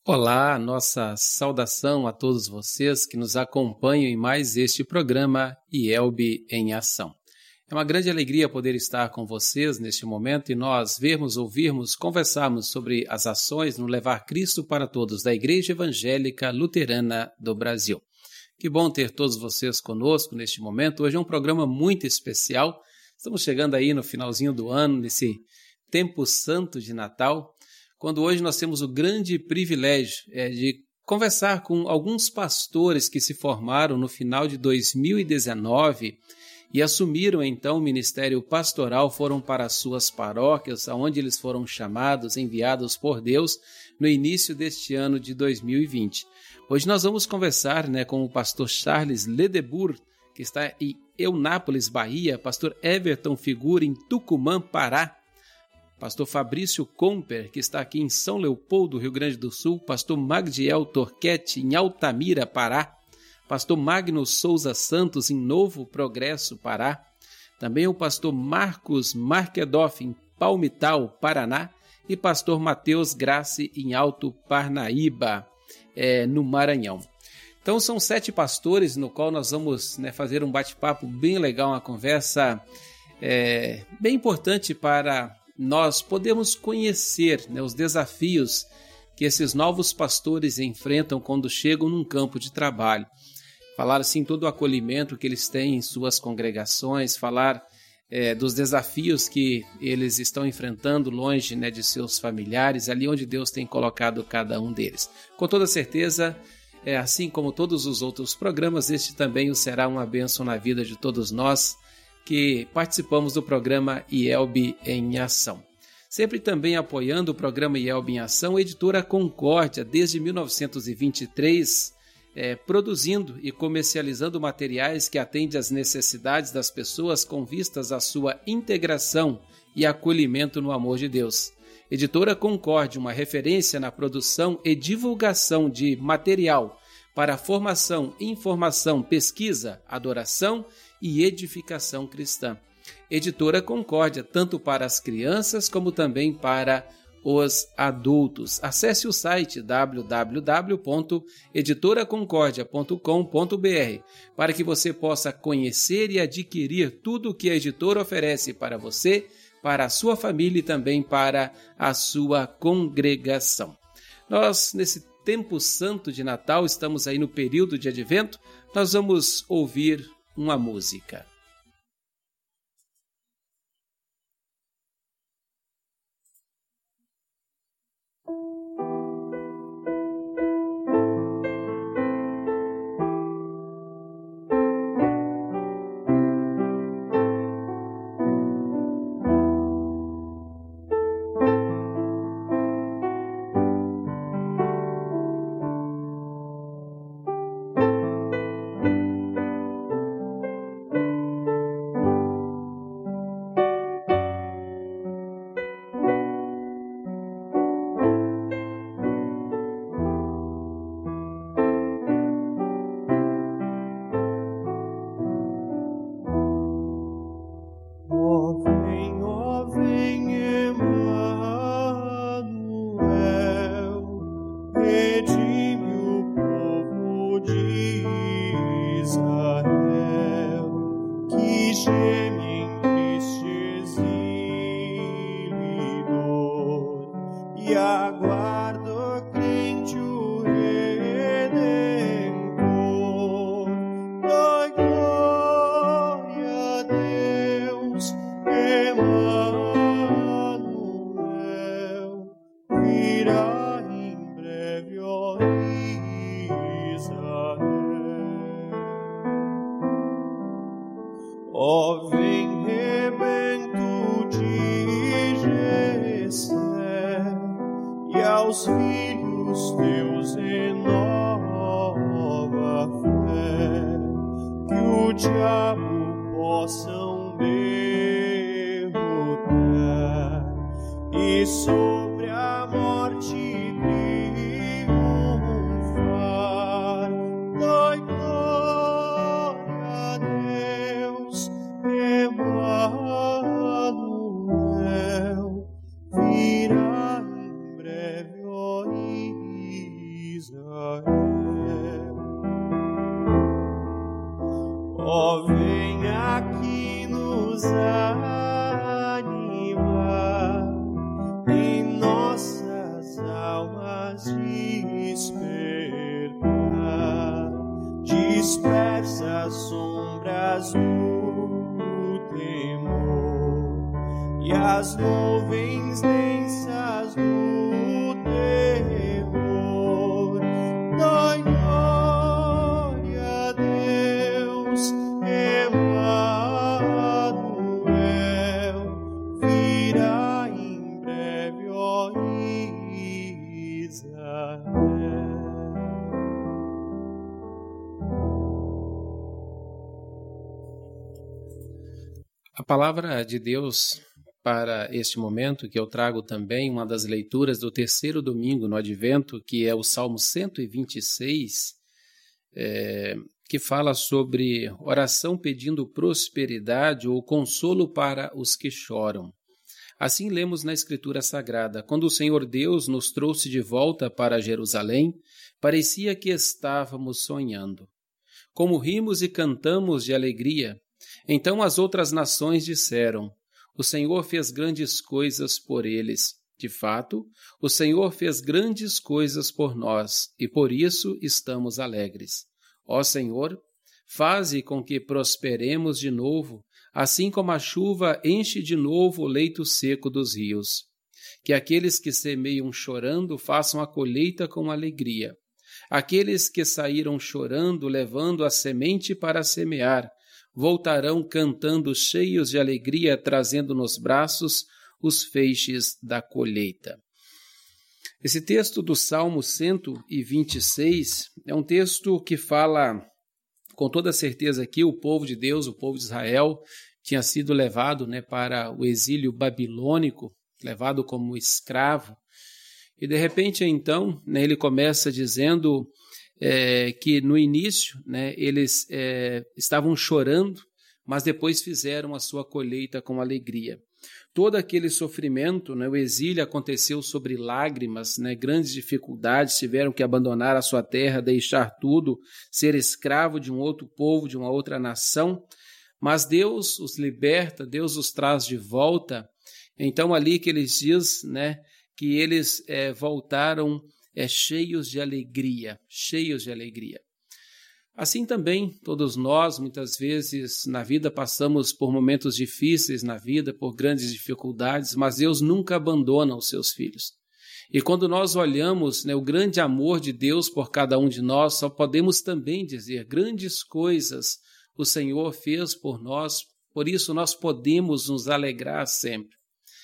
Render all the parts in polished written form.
Olá, nossa saudação a todos vocês que nos acompanham em mais este programa IELB em Ação. É uma grande alegria poder estar com vocês neste momento e nós vermos, ouvirmos, conversarmos sobre as ações no Levar Cristo para Todos da Igreja Evangélica Luterana do Brasil. Que bom ter todos vocês conosco neste momento. Hoje é um programa muito especial. Estamos chegando aí no finalzinho do ano, nesse tempo santo de Natal, quando hoje nós temos o grande privilégio de conversar com alguns pastores que se formaram no final de 2019 e assumiram então o ministério pastoral, foram para as suas paróquias, aonde eles foram chamados, enviados por Deus no início deste ano de 2020. Hoje nós vamos conversar com o pastor Charles Ledebour, que está em Eunápolis, Bahia, pastor Everton Figura em Tucumã, Pará, pastor Fabrício Comper, que está aqui em São Leopoldo, Rio Grande do Sul, pastor Magdiel Torquete, em Altamira, Pará, pastor Magno Souza Santos, em Novo Progresso, Pará, também o pastor Marcos Markedoff, em Palmital, Paraná, e pastor Mateus Grace, em Alto Parnaíba, no Maranhão. Então são 7 pastores, no qual nós vamos fazer um bate-papo bem legal, uma conversa bem importante para nós podemos conhecer os desafios que esses novos pastores enfrentam quando chegam num campo de trabalho. Falar assim todo o acolhimento que eles têm em suas congregações, falar dos desafios que eles estão enfrentando longe de seus familiares, ali onde Deus tem colocado cada um deles. Com toda certeza, assim como todos os outros programas, este também será uma bênção na vida de todos nós que participamos do programa IELB em Ação. Sempre também apoiando o programa IELB em Ação, a editora Concórdia, desde 1923, produzindo e comercializando materiais que atendem às necessidades das pessoas com vistas à sua integração e acolhimento no amor de Deus. Editora Concórdia, uma referência na produção e divulgação de material para formação, informação, pesquisa, adoração e edificação cristã. Editora Concórdia, tanto para as crianças como também para os adultos. Acesse o site www.editoraconcordia.com.br para que você possa conhecer e adquirir tudo o que a editora oferece para você, para a sua família e também para a sua congregação. Nós, nesse tempo santo de Natal, estamos aí no período de Advento, nós vamos ouvir uma música. Ó, vem rebento de Jessé, e aos filhos teus renova a fé, que o diabo possam derrotar, e sobre a morte triunfar. Dai glória a Deus, Emmanuel, virá em breve, ó Israel. nos anima, em nossas almas despertar, dispersa as sombras do temor e as nuvens densas do terror. Dai glória a Deus, Emanuel, virá em breve, ó Israel. A palavra de Deus para este momento, que eu trago também uma das leituras do terceiro domingo no Advento, que é o Salmo 126, que fala sobre oração pedindo prosperidade ou consolo para os que choram. Assim lemos na Escritura Sagrada: quando o Senhor Deus nos trouxe de volta para Jerusalém, parecia que estávamos sonhando. Como rimos e cantamos de alegria. Então as outras nações disseram: o Senhor fez grandes coisas por eles. De fato, o Senhor fez grandes coisas por nós, e por isso estamos alegres. Ó Senhor, faze com que prosperemos de novo, assim como a chuva enche de novo o leito seco dos rios. Que aqueles que semeiam chorando façam a colheita com alegria. Aqueles que saíram chorando, levando a semente para semear, voltarão cantando cheios de alegria, trazendo nos braços os feixes da colheita. Esse texto do Salmo 126 é um texto que fala com toda certeza que o povo de Deus, o povo de Israel, tinha sido levado para o exílio babilônico, levado como escravo. E de repente então ele começa dizendo que no início eles estavam chorando, mas depois fizeram a sua colheita com alegria. Todo aquele sofrimento, o exílio aconteceu sobre lágrimas, grandes dificuldades, tiveram que abandonar a sua terra, deixar tudo, ser escravo de um outro povo, de uma outra nação, mas Deus os liberta, Deus os traz de volta. Então ali que eles dizem que eles voltaram cheios de alegria, cheios de alegria. Assim também, todos nós, muitas vezes, na vida passamos por momentos difíceis na vida, por grandes dificuldades, mas Deus nunca abandona os seus filhos. E quando nós olhamos o grande amor de Deus por cada um de nós, só podemos também dizer: grandes coisas o Senhor fez por nós, por isso nós podemos nos alegrar sempre.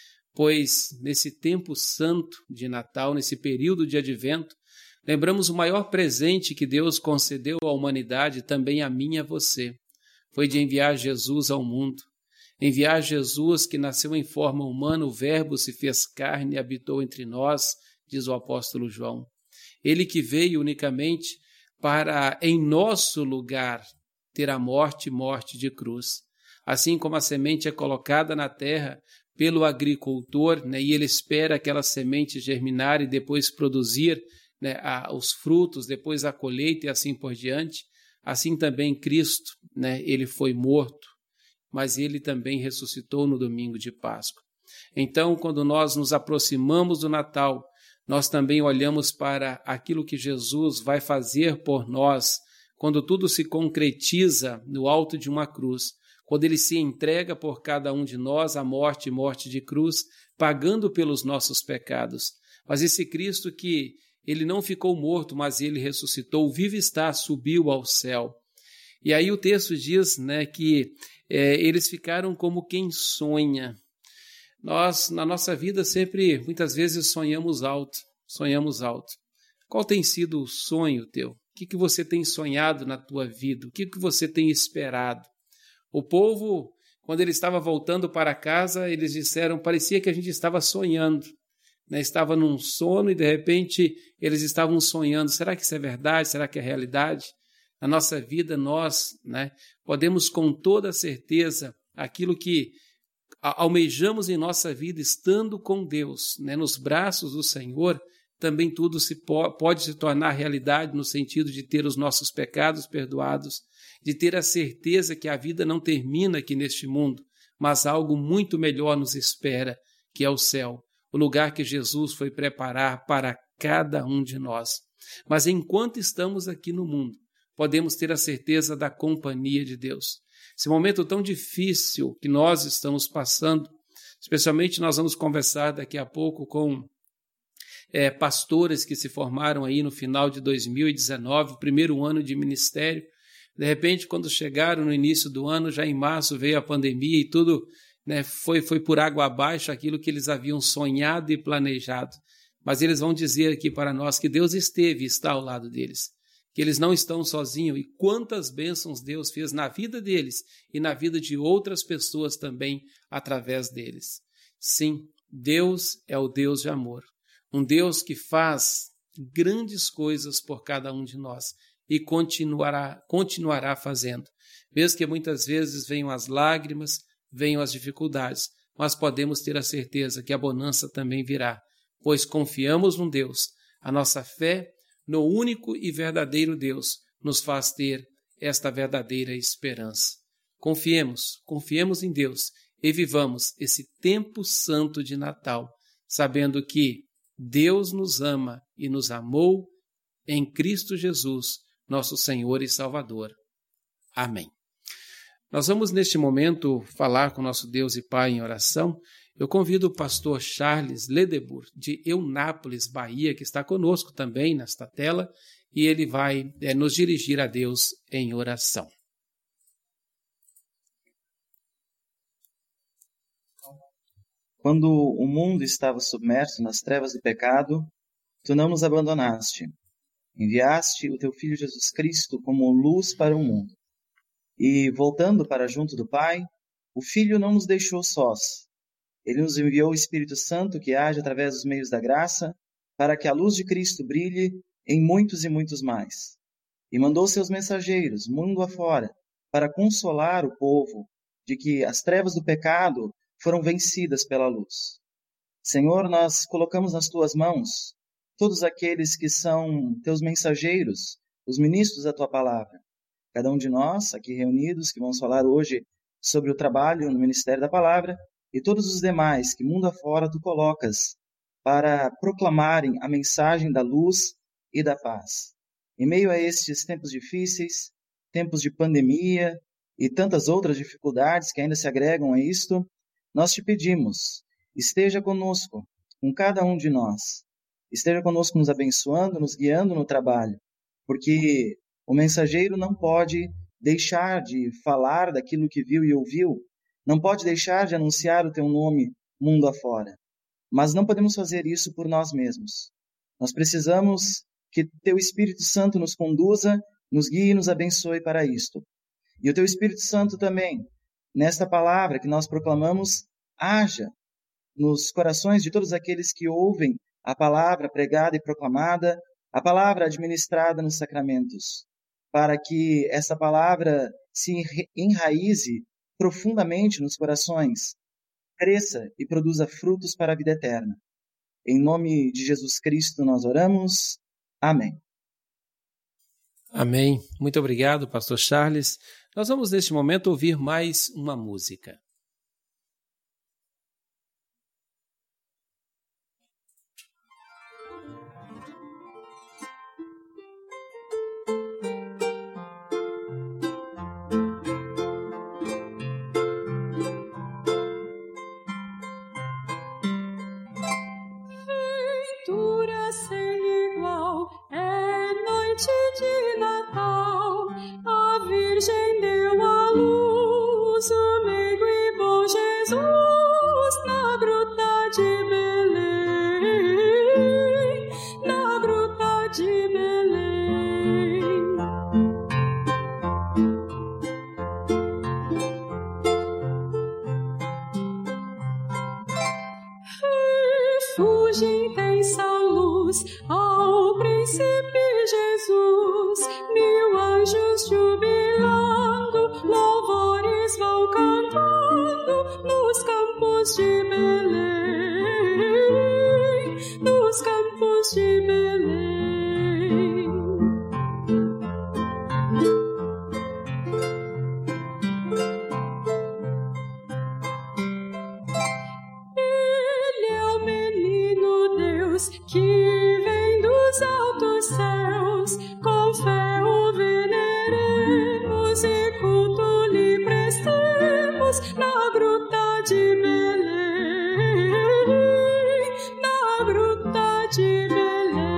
Pois nesse tempo santo de Natal, nesse período de Advento, lembramos o maior presente que Deus concedeu à humanidade, também a mim e a você. Foi de enviar Jesus ao mundo. Enviar Jesus que nasceu em forma humana, o Verbo se fez carne e habitou entre nós, diz o apóstolo João. Ele que veio unicamente para, em nosso lugar, ter a morte de cruz. Assim como a semente é colocada na terra pelo agricultor, e ele espera aquela semente germinar e depois produzir os frutos, depois a colheita e assim por diante, assim também Cristo, ele foi morto, mas ele também ressuscitou no domingo de Páscoa. Então, quando nós nos aproximamos do Natal, nós também olhamos para aquilo que Jesus vai fazer por nós, quando tudo se concretiza no alto de uma cruz, quando ele se entrega por cada um de nós à morte de cruz, pagando pelos nossos pecados. Mas esse Cristo que ele não ficou morto, mas ele ressuscitou, vivo está, subiu ao céu. E aí o texto diz que eles ficaram como quem sonha. Nós, na nossa vida, sempre, muitas vezes, sonhamos alto. Qual tem sido o sonho teu? O que você tem sonhado na tua vida? O que você tem esperado? O povo, quando ele estava voltando para casa, eles disseram, parecia que a gente estava sonhando. Estava num sono e, de repente, eles estavam sonhando. Será que isso é verdade? Será que é realidade? Na nossa vida, nós podemos com toda certeza aquilo que almejamos em nossa vida, estando com Deus, nos braços do Senhor, também tudo pode se tornar realidade no sentido de ter os nossos pecados perdoados, de ter a certeza que a vida não termina aqui neste mundo, mas algo muito melhor nos espera, que é o céu, o lugar que Jesus foi preparar para cada um de nós. Mas enquanto estamos aqui no mundo, podemos ter a certeza da companhia de Deus. Esse momento tão difícil que nós estamos passando, especialmente nós vamos conversar daqui a pouco com pastores que se formaram aí no final de 2019, primeiro ano de ministério. De repente, quando chegaram no início do ano, já em março veio a pandemia e tudo, né, foi por água abaixo aquilo que eles haviam sonhado e planejado. Mas eles vão dizer aqui para nós que Deus esteve e está ao lado deles, que eles não estão sozinhos, e quantas bênçãos Deus fez na vida deles e na vida de outras pessoas também através deles. Sim, Deus é o Deus de amor, um Deus que faz grandes coisas por cada um de nós e continuará fazendo. Mesmo que muitas vezes venham as lágrimas, venham as dificuldades, mas podemos ter a certeza que a bonança também virá, pois confiamos num Deus. A nossa fé no único e verdadeiro Deus nos faz ter esta verdadeira esperança. Confiemos em Deus e vivamos esse tempo santo de Natal, sabendo que Deus nos ama e nos amou em Cristo Jesus, nosso Senhor e Salvador. Amém. Nós vamos neste momento falar com nosso Deus e Pai em oração. Eu convido o pastor Charles Ledebur, de Eunápolis, Bahia, que está conosco também nesta tela, e ele vai nos dirigir a Deus em oração. Quando o mundo estava submerso nas trevas do pecado, tu não nos abandonaste. Enviaste o teu Filho Jesus Cristo como luz para o mundo. E, voltando para junto do Pai, o Filho não nos deixou sós. Ele nos enviou o Espírito Santo que age através dos meios da graça, para que a luz de Cristo brilhe em muitos e muitos mais. E mandou seus mensageiros, mundo afora, para consolar o povo de que as trevas do pecado foram vencidas pela luz. Senhor, nós colocamos nas tuas mãos todos aqueles que são teus mensageiros, os ministros da tua palavra. Cada um de nós, aqui reunidos, que vamos falar hoje sobre o trabalho no Ministério da Palavra, e todos os demais que mundo afora tu colocas para proclamarem a mensagem da luz e da paz. Em meio a estes tempos difíceis, tempos de pandemia e tantas outras dificuldades que ainda se agregam a isto, nós te pedimos, esteja conosco, com cada um de nós. Esteja conosco nos abençoando, nos guiando no trabalho, porque o mensageiro não pode deixar de falar daquilo que viu e ouviu, não pode deixar de anunciar o teu nome mundo afora. Mas não podemos fazer isso por nós mesmos. Nós precisamos que teu Espírito Santo nos conduza, nos guie e nos abençoe para isto. E o teu Espírito Santo também, nesta palavra que nós proclamamos, haja nos corações de todos aqueles que ouvem a palavra pregada e proclamada, a palavra administrada nos sacramentos, para que essa palavra se enraize profundamente nos corações, cresça e produza frutos para a vida eterna. Em nome de Jesus Cristo nós oramos. Amém. Amém. Muito obrigado, pastor Charles. Nós vamos neste momento ouvir mais uma música. De Natal, a Virgem deu à luz o meigo e bom Jesus na gruta de Belém, na gruta de Belém. Refugia intensa luz ao príncipe Jesus, mil anjos jubilando, louvores vão cantando nos campos de Belém, nos campos de Belém. Jesus, na gruta de Belém, na gruta de Belém.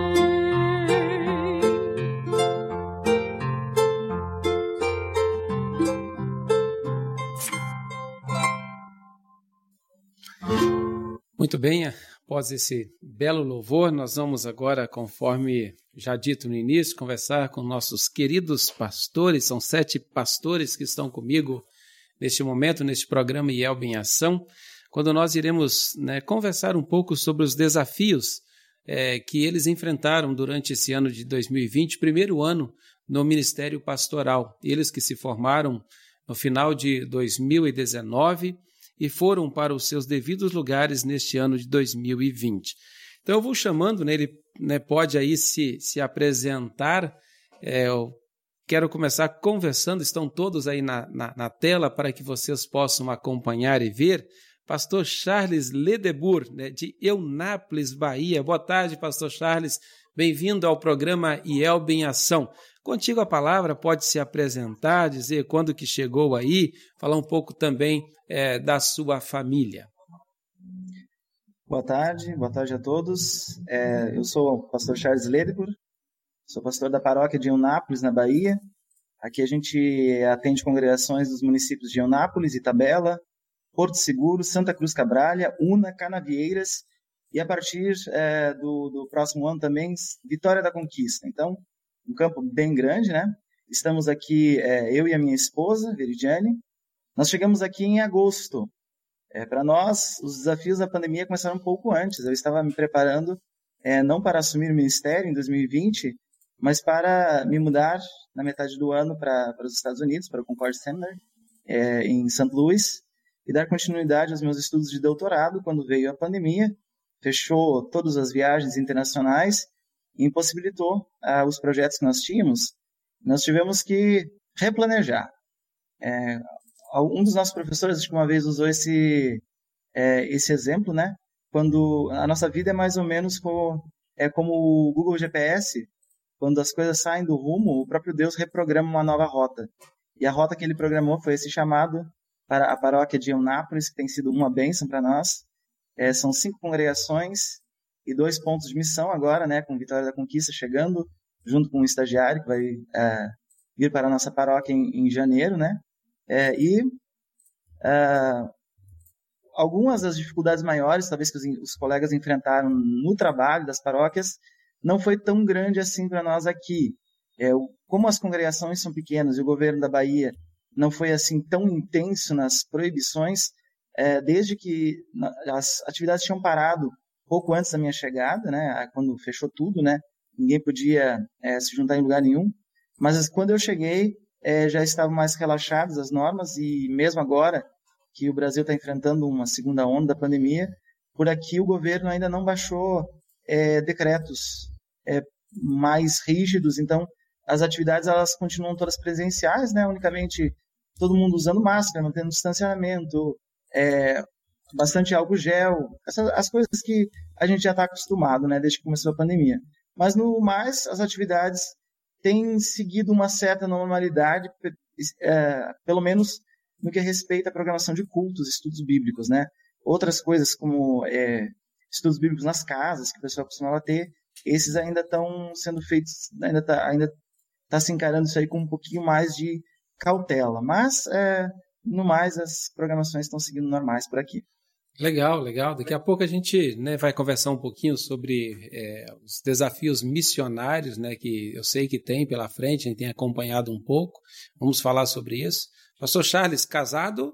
Muito bem, após esse belo louvor, nós vamos agora, conforme já dito no início, conversar com nossos queridos pastores. São 7 pastores que estão comigo neste momento, neste programa IELB em Ação, quando nós iremos conversar um pouco sobre os desafios que eles enfrentaram durante esse ano de 2020, primeiro ano no Ministério Pastoral. Eles que se formaram no final de 2019 e foram para os seus devidos lugares neste ano de 2020. Então eu vou chamando, ele pode aí se apresentar. Eu quero começar conversando, estão todos aí na tela para que vocês possam acompanhar e ver. Pastor Charles Ledebour, de Eunápolis, Bahia. Boa tarde, Pastor Charles. Bem-vindo ao programa IELB em Ação. Contigo a palavra, pode se apresentar, dizer quando que chegou aí, falar um pouco também da sua família. Boa tarde a todos. Eu sou o pastor Charles Ledebour, sou pastor da paróquia de Eunápolis, na Bahia. Aqui a gente atende congregações dos municípios de Eunápolis, Itabela, Porto Seguro, Santa Cruz Cabralha, Una, Canavieiras e a partir do próximo ano também Vitória da Conquista. Então, um campo bem grande, né? Estamos aqui, eu e a minha esposa, Veridiane. Nós chegamos aqui em agosto. Para nós, os desafios da pandemia começaram um pouco antes. Eu estava me preparando, não para assumir o ministério em 2020, mas para me mudar na metade do ano para os Estados Unidos, para o Concord Center, em St. Louis, e dar continuidade aos meus estudos de doutorado quando veio a pandemia, fechou todas as viagens internacionais e impossibilitou os projetos que nós tínhamos. Nós tivemos que replanejar. Um dos nossos professores, acho que uma vez usou esse exemplo, né? Quando a nossa vida é mais ou menos como o Google GPS, quando as coisas saem do rumo, o próprio Deus reprograma uma nova rota. E a rota que ele programou foi esse chamado para a paróquia de Eunápolis, que tem sido uma bênção para nós. São 5 congregações e 2 pontos de missão agora, né? Com Vitória da Conquista chegando, junto com um estagiário que vai vir para a nossa paróquia em janeiro, né? Algumas das dificuldades maiores, talvez que os colegas enfrentaram no trabalho das paróquias, não foi tão grande assim para nós aqui. Como as congregações são pequenas e o governo da Bahia não foi assim tão intenso nas proibições, desde que as atividades tinham parado pouco antes da minha chegada, né, quando fechou tudo, né, ninguém podia se juntar em lugar nenhum, mas quando eu cheguei, já estavam mais relaxadas as normas, e mesmo agora que o Brasil está enfrentando uma segunda onda da pandemia, por aqui o governo ainda não baixou decretos mais rígidos, então as atividades elas continuam todas presenciais, né? Unicamente todo mundo usando máscara, mantendo distanciamento, bastante álcool gel, as coisas que a gente já está acostumado, né? Desde que começou a pandemia. Mas no mais, as atividades têm seguido uma certa normalidade, pelo menos no que respeita à programação de cultos, estudos bíblicos, né? Outras coisas como estudos bíblicos nas casas, que o pessoal costumava ter, esses ainda estão sendo feitos, ainda tá se encarando isso aí com um pouquinho mais de cautela. Mas, no mais, as programações estão seguindo normais por aqui. Legal. Daqui a pouco a gente vai conversar um pouquinho sobre os desafios missionários, né, que eu sei que tem pela frente, a gente tem acompanhado um pouco. Vamos falar sobre isso. Pastor Charles, casado?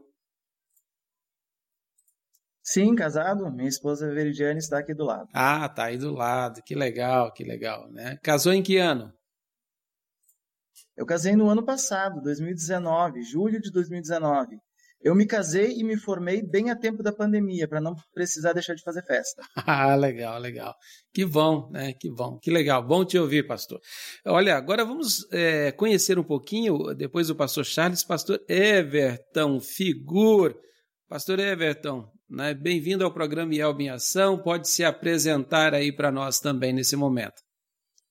Sim, casado. Minha esposa Veridiane está aqui do lado. Ah, tá aí do lado. Que legal, né? Casou em que ano? Eu casei no ano passado, 2019, julho de 2019. Eu me casei e me formei bem a tempo da pandemia, para não precisar deixar de fazer festa. Ah, legal. Que bom, né? Que bom, que legal. Bom te ouvir, pastor. Olha, agora vamos conhecer um pouquinho, depois do pastor Charles, pastor Everton Figur. Pastor Everton, né? Bem-vindo ao programa IELB em Ação. Pode se apresentar aí para nós também nesse momento.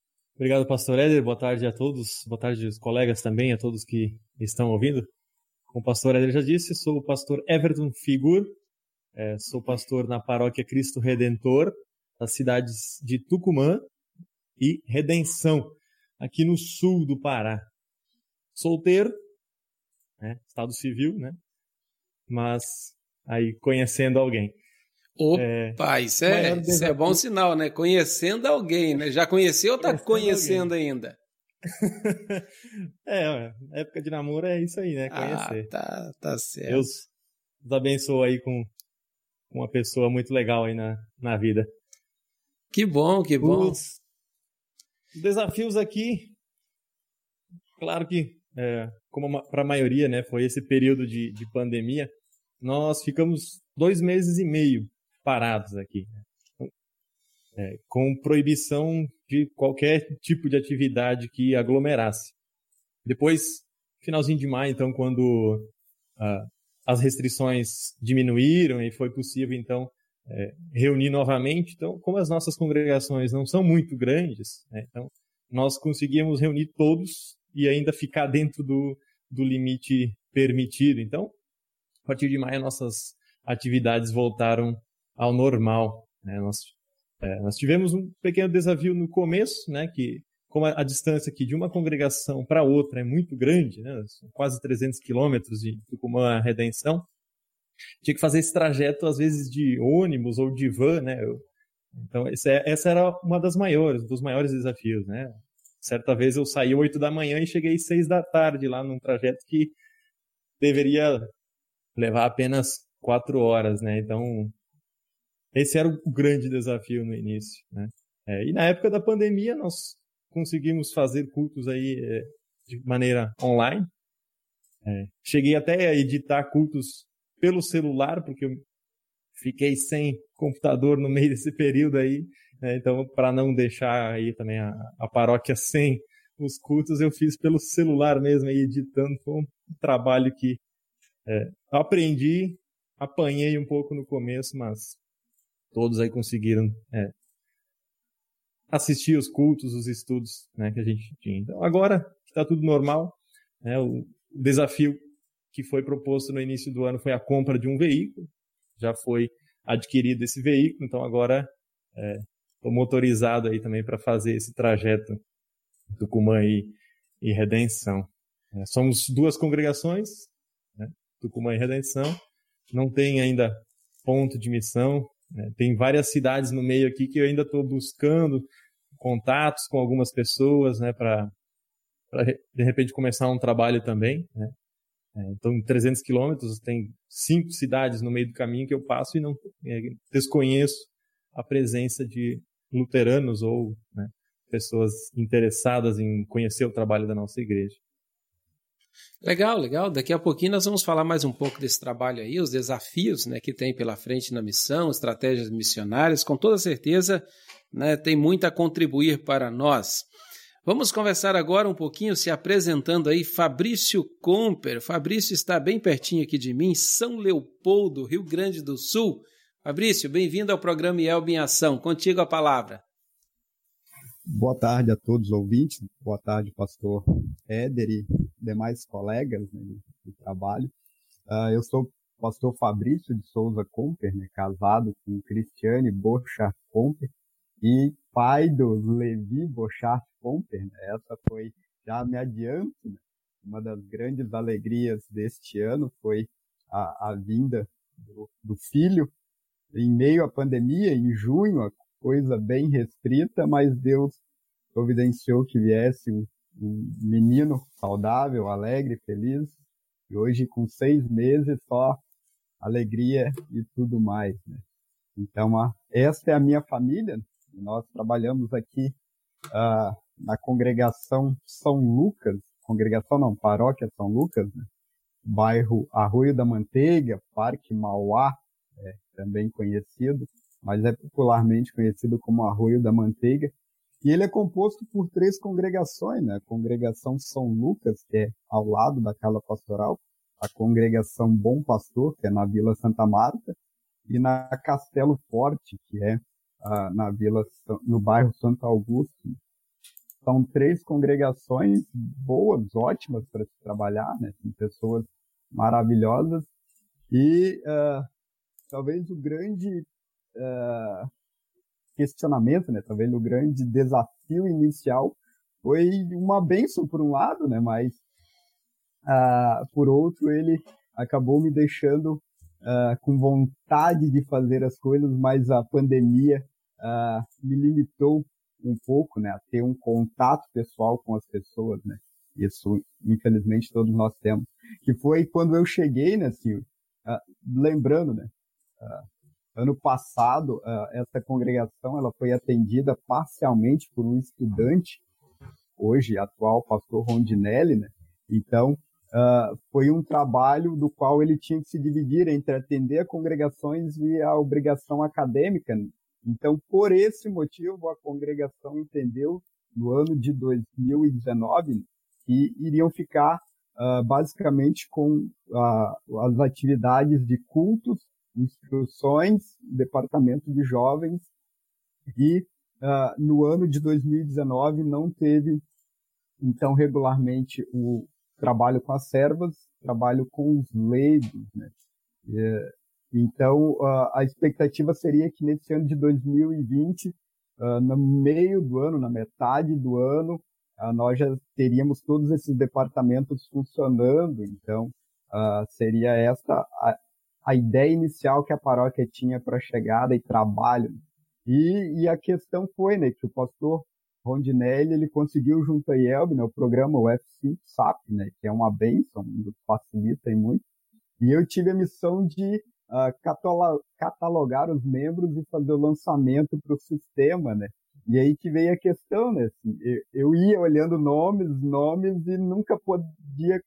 Obrigado, pastor Éder. Boa tarde a todos. Boa tarde aos colegas também, a todos que estão ouvindo. como o pastor Éder já disse, sou o pastor Everton Figur, sou pastor na paróquia Cristo Redentor, das cidades de Tucumã e Redenção, aqui no sul do Pará. Solteiro, né, estado civil, né, mas aí conhecendo alguém. Opa, isso é bom sinal, né? Conhecendo alguém, né? Já conheceu ou está conhecendo ainda? Época de namoro é isso aí, né? Conhecer. Tá certo. Deus nos abençoe aí com uma pessoa muito legal aí na vida. Que bom. Os desafios aqui, claro que, como para a maioria, né, foi esse período de pandemia, nós ficamos 2 meses e meio parados aqui, né? Com proibição de qualquer tipo de atividade que aglomerasse. Depois, finalzinho de maio, então, quando as restrições diminuíram e foi possível, então, reunir novamente. Então, como as nossas congregações não são muito grandes, né, então, nós conseguíamos reunir todos e ainda ficar dentro do limite permitido. Então, a partir de maio, nossas atividades voltaram ao normal, né? Nós tivemos um pequeno desafio no começo, né, que como a distância aqui de uma congregação para outra é muito grande, né, são quase 300 quilômetros de Tucumã a Redenção, tinha que fazer esse trajeto às vezes de ônibus ou de van, né? Então essa era dos maiores desafios, né? Certa vez eu saí 8 da manhã e cheguei 6 da tarde lá num trajeto que deveria levar apenas 4 horas, né? Então esse era o grande desafio no início, né? E na época da pandemia nós conseguimos fazer cultos aí de maneira online. Cheguei até a editar cultos pelo celular, porque eu fiquei sem computador no meio desse período aí, né? Então, para não deixar aí também a paróquia sem os cultos, eu fiz pelo celular mesmo, aí, editando. Foi um trabalho que aprendi, apanhei um pouco no começo, mas todos aí conseguiram assistir os cultos, os estudos, né, que a gente tinha. Então, agora que está tudo normal, né, o desafio que foi proposto no início do ano foi a compra de um veículo. Já foi adquirido esse veículo, então agora estou motorizado aí também para fazer esse trajeto Tucumã e Redenção. Somos 2 congregações, né, Tucumã e Redenção. Não tem ainda ponto de missão. Tem várias cidades no meio aqui que eu ainda estou buscando contatos com algumas pessoas, né, para de repente começar um trabalho também, né? Então, em 300 quilômetros, tem 5 cidades no meio do caminho que eu passo e não desconheço a presença de luteranos ou, né, pessoas interessadas em conhecer o trabalho da nossa igreja. Legal. Daqui a pouquinho nós vamos falar mais um pouco desse trabalho aí, os desafios, né, que tem pela frente na missão, estratégias missionárias. Com toda certeza, né, tem muito a contribuir para nós. Vamos conversar agora um pouquinho, se apresentando aí, Fabrício Comper. Fabrício está bem pertinho aqui de mim, São Leopoldo, Rio Grande do Sul. Fabrício, bem-vindo ao programa IELB em Ação. Contigo a palavra. Boa tarde a todos os ouvintes. Boa tarde, pastor Éder e demais colegas, né, de trabalho. Eu sou o pastor Fabrício de Souza Comper, né, casado com Cristiane Bochart Comper e pai do Levi Bochart Comper. Né? Essa foi, já me adianto, né, uma das grandes alegrias deste ano foi a vinda do filho em meio à pandemia, em junho, a coisa bem restrita, mas Deus providenciou que viesse um menino saudável, alegre, feliz, e hoje com 6 meses só alegria e tudo mais, né? Então, esta é a minha família. Nós trabalhamos aqui na congregação São Lucas, paróquia São Lucas, né? Bairro Arroio da Manteiga, Parque Mauá, também conhecido, mas é popularmente conhecido como Arroio da Manteiga. E ele é composto por 3 congregações, né? A congregação São Lucas, que é ao lado da Casa Pastoral, a congregação Bom Pastor, que é na Vila Santa Marta, e na Castelo Forte, que é no bairro Santo Augusto. São 3 congregações boas, ótimas para se trabalhar, né? Tem pessoas maravilhosas. E talvez o grande questionamento, né? Talvez o grande desafio inicial foi uma bênção por um lado, né? Mas por outro ele acabou me deixando com vontade de fazer as coisas, mas a pandemia me limitou um pouco, né? A ter um contato pessoal com as pessoas, né? Isso, infelizmente, todos nós temos. Que foi quando eu cheguei, né, Silvio? Lembrando, né? Ano passado, essa congregação ela foi atendida parcialmente por um estudante, hoje atual pastor Rondinelli, né? Então, foi um trabalho do qual ele tinha que se dividir entre atender a congregações e a obrigação acadêmica. Então, por esse motivo, a congregação entendeu, no ano de 2019, que iriam ficar basicamente com as atividades de cultos, instruções, departamento de jovens, e no ano de 2019 não teve, então, regularmente o trabalho com as servas, trabalho com os leigos, né? Então, a expectativa seria que nesse ano de 2020, no meio do ano, na metade do ano, nós já teríamos todos esses departamentos funcionando. Então, seria esta a ideia inicial que a paróquia tinha para chegada e trabalho. E a questão foi, né, que o pastor Rondinelli, ele conseguiu junto à IELB, né, o programa UF5 SAP, né, que é uma bênção, facilita muito. E eu tive a missão de catalogar os membros e fazer o lançamento para o sistema, né? E aí que veio a questão, né? Assim, eu ia olhando nomes e nunca podia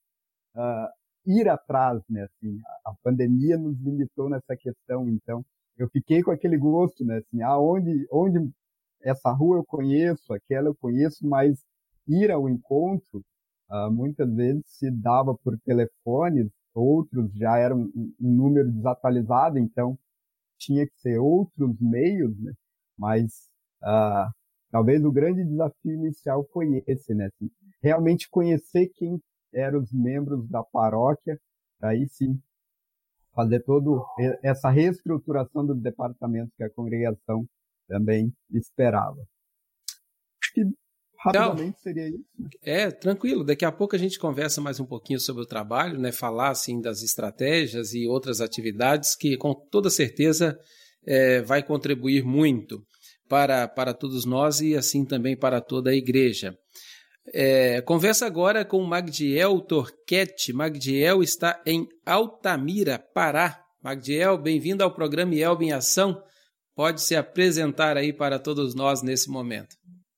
ir atrás, né? Assim, a pandemia nos limitou nessa questão, então eu fiquei com aquele gosto, né? Assim, onde essa rua eu conheço, aquela eu conheço, mas ir ao encontro muitas vezes se dava por telefones, outros já eram um número desatualizado, então tinha que ser outros meios, né? Mas talvez o grande desafio inicial foi esse, né? Assim, realmente conhecer quem eram os membros da paróquia, aí sim fazer toda essa reestruturação dos departamentos que a congregação também esperava. Acho que rapidamente seria isso. Tranquilo. Daqui a pouco a gente conversa mais um pouquinho sobre o trabalho, né? Falar assim das estratégias e outras atividades que com toda certeza vai contribuir muito para todos nós e assim também para toda a igreja. Conversa agora com Magdiel Torquete. Magdiel está em Altamira, Pará. Magdiel, bem-vindo ao programa IELB em Ação. Pode se apresentar aí para todos nós nesse momento.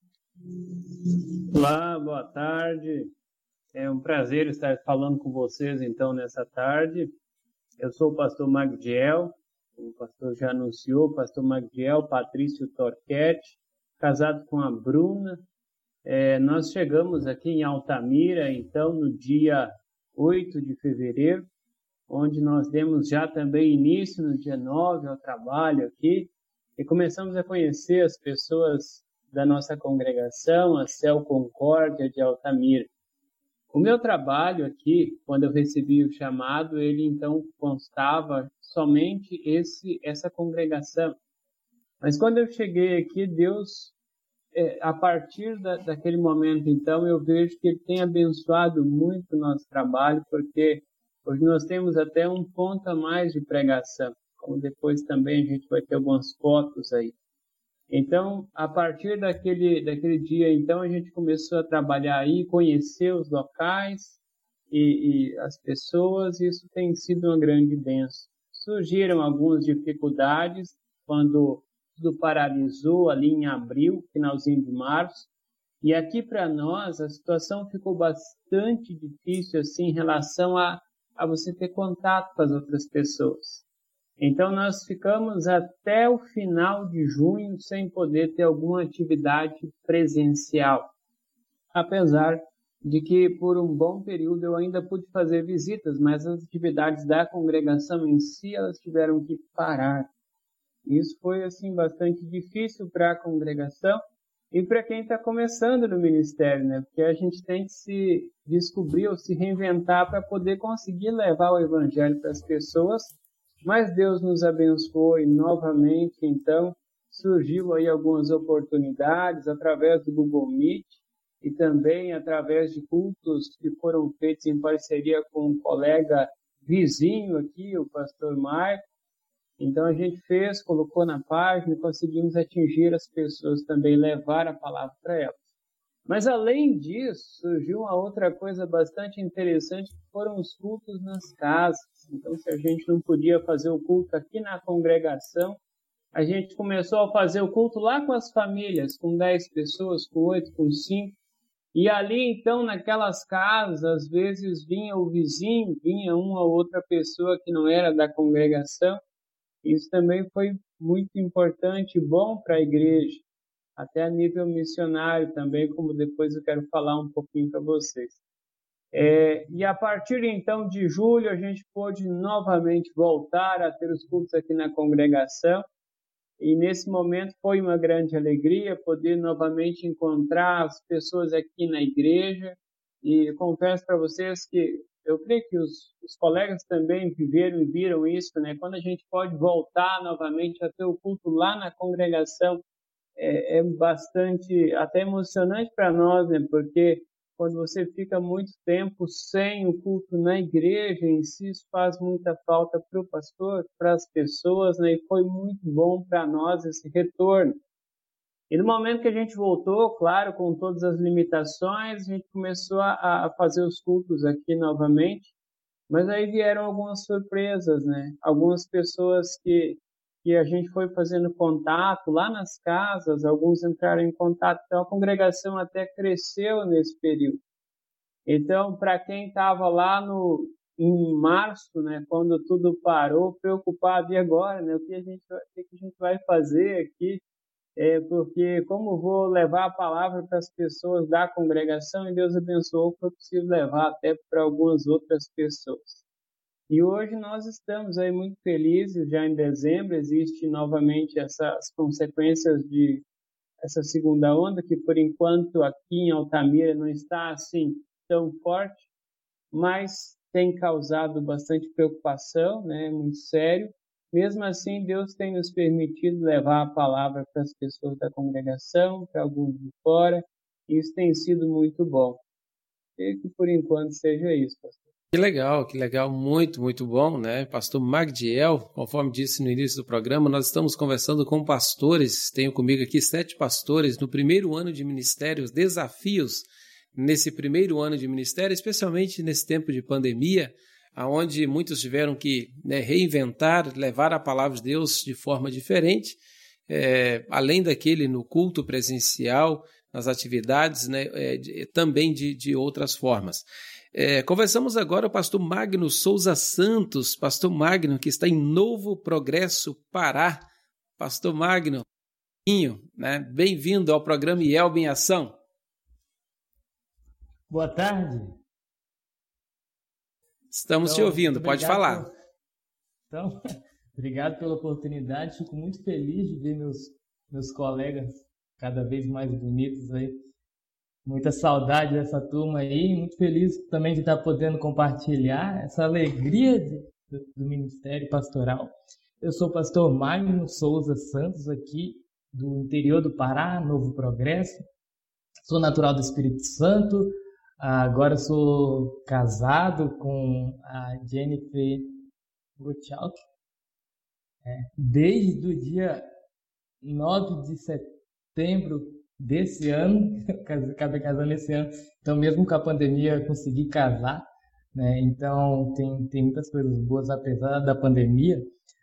Olá, boa tarde. É um prazer estar falando com vocês então nessa tarde. Eu sou o pastor Magdiel, o pastor já anunciou, o pastor Magdiel Patrício Torquete, casado com a Bruna. Nós chegamos aqui em Altamira, então, no dia 8 de fevereiro, onde nós demos já também início no dia 9 ao trabalho aqui, e começamos a conhecer as pessoas da nossa congregação, a Céu Concórdia de Altamira. O meu trabalho aqui, quando eu recebi o chamado, ele então constava somente essa congregação. Mas quando eu cheguei aqui, Deus, a partir daquele momento, então, eu vejo que Ele tem abençoado muito o nosso trabalho, porque hoje nós temos até um ponto a mais de pregação, como depois também a gente vai ter algumas fotos aí. Então, a partir daquele dia, então, a gente começou a trabalhar aí, conhecer os locais e as pessoas, e isso tem sido uma grande bênção. Surgiram algumas dificuldades quando tudo paralisou ali em abril, finalzinho de março, e aqui para nós a situação ficou bastante difícil assim, em relação a você ter contato com as outras pessoas. Então, nós ficamos até o final de junho sem poder ter alguma atividade presencial. Apesar de que, por um bom período, eu ainda pude fazer visitas, mas as atividades da congregação em si, elas tiveram que parar. Isso foi, assim, bastante difícil para a congregação. e para quem está começando no ministério, né? Porque a gente tem que se descobrir ou se reinventar para poder conseguir levar o evangelho para as pessoas. Mas Deus nos abençoou e novamente, então, surgiu aí algumas oportunidades através do Google Meet e também através de cultos que foram feitos em parceria com um colega vizinho aqui, o pastor Marco. Então a gente fez, colocou na página e conseguimos atingir as pessoas também, levar a palavra para elas. Mas além disso, surgiu uma outra coisa bastante interessante, que foram os cultos nas casas. Então, se a gente não podia fazer o culto aqui na congregação, a gente começou a fazer o culto lá com as famílias, com 10 pessoas, com 8, com 5. E ali, então, naquelas casas, às vezes vinha o vizinho, vinha uma ou outra pessoa que não era da congregação. Isso também foi muito importante e bom para a igreja, até a nível missionário também, como depois eu quero falar um pouquinho para vocês. E a partir então de julho, a gente pôde novamente voltar a ter os cultos aqui na congregação. E nesse momento foi uma grande alegria poder novamente encontrar as pessoas aqui na igreja. E confesso para vocês que eu creio que os colegas também viveram e viram isso, né? Quando a gente pode voltar novamente a ter o culto lá na congregação, é bastante até emocionante para nós, né? Porque quando você fica muito tempo sem o culto na igreja em si, isso faz muita falta para o pastor, para as pessoas, né? E foi muito bom para nós esse retorno. E no momento que a gente voltou, claro, com todas as limitações, a gente começou a fazer os cultos aqui novamente, mas aí vieram algumas surpresas, né? Algumas pessoas que a gente foi fazendo contato lá nas casas, alguns entraram em contato, então a congregação até cresceu nesse período. Então, para quem estava lá em março, né, quando tudo parou, preocupado, e agora, né, o que a gente vai fazer aqui? Porque como vou levar a palavra para as pessoas da congregação, e Deus abençoou que eu preciso levar até para algumas outras pessoas. E hoje nós estamos aí muito felizes, já em dezembro existe novamente essas consequências de essa segunda onda, que por enquanto aqui em Altamira não está assim tão forte, mas tem causado bastante preocupação, né, muito sério. Mesmo assim, Deus tem nos permitido levar a palavra para as pessoas da congregação, para alguns de fora, e isso tem sido muito bom. E que por enquanto seja isso, pastor. Que legal, muito, muito bom, né? Pastor Magdiel, conforme disse no início do programa, nós estamos conversando com pastores, tenho comigo aqui 7 pastores no primeiro ano de ministério, os desafios nesse primeiro ano de ministério, especialmente nesse tempo de pandemia, onde muitos tiveram que reinventar, levar a palavra de Deus de forma diferente, além daquele no culto presencial, nas atividades, também de outras formas. Conversamos agora com o pastor Magno Souza Santos, pastor Magno, que está em Novo Progresso, Pará. Pastor Magno, bem-vindo ao programa IELB em Ação. Boa tarde. Estamos te ouvindo, pode falar. Obrigado pela oportunidade, fico muito feliz de ver meus colegas cada vez mais bonitos aí. Muita saudade dessa turma aí, muito feliz também de estar podendo compartilhar essa alegria do Ministério Pastoral. Eu sou o pastor Magno Souza Santos, aqui do interior do Pará, Novo Progresso. Sou natural do Espírito Santo, agora sou casado com a Jennifer Gottschalk. Desde o dia 9 de setembro desse ano, acabei casando esse ano, então mesmo com a pandemia consegui casar, né? Então tem muitas coisas boas apesar da pandemia.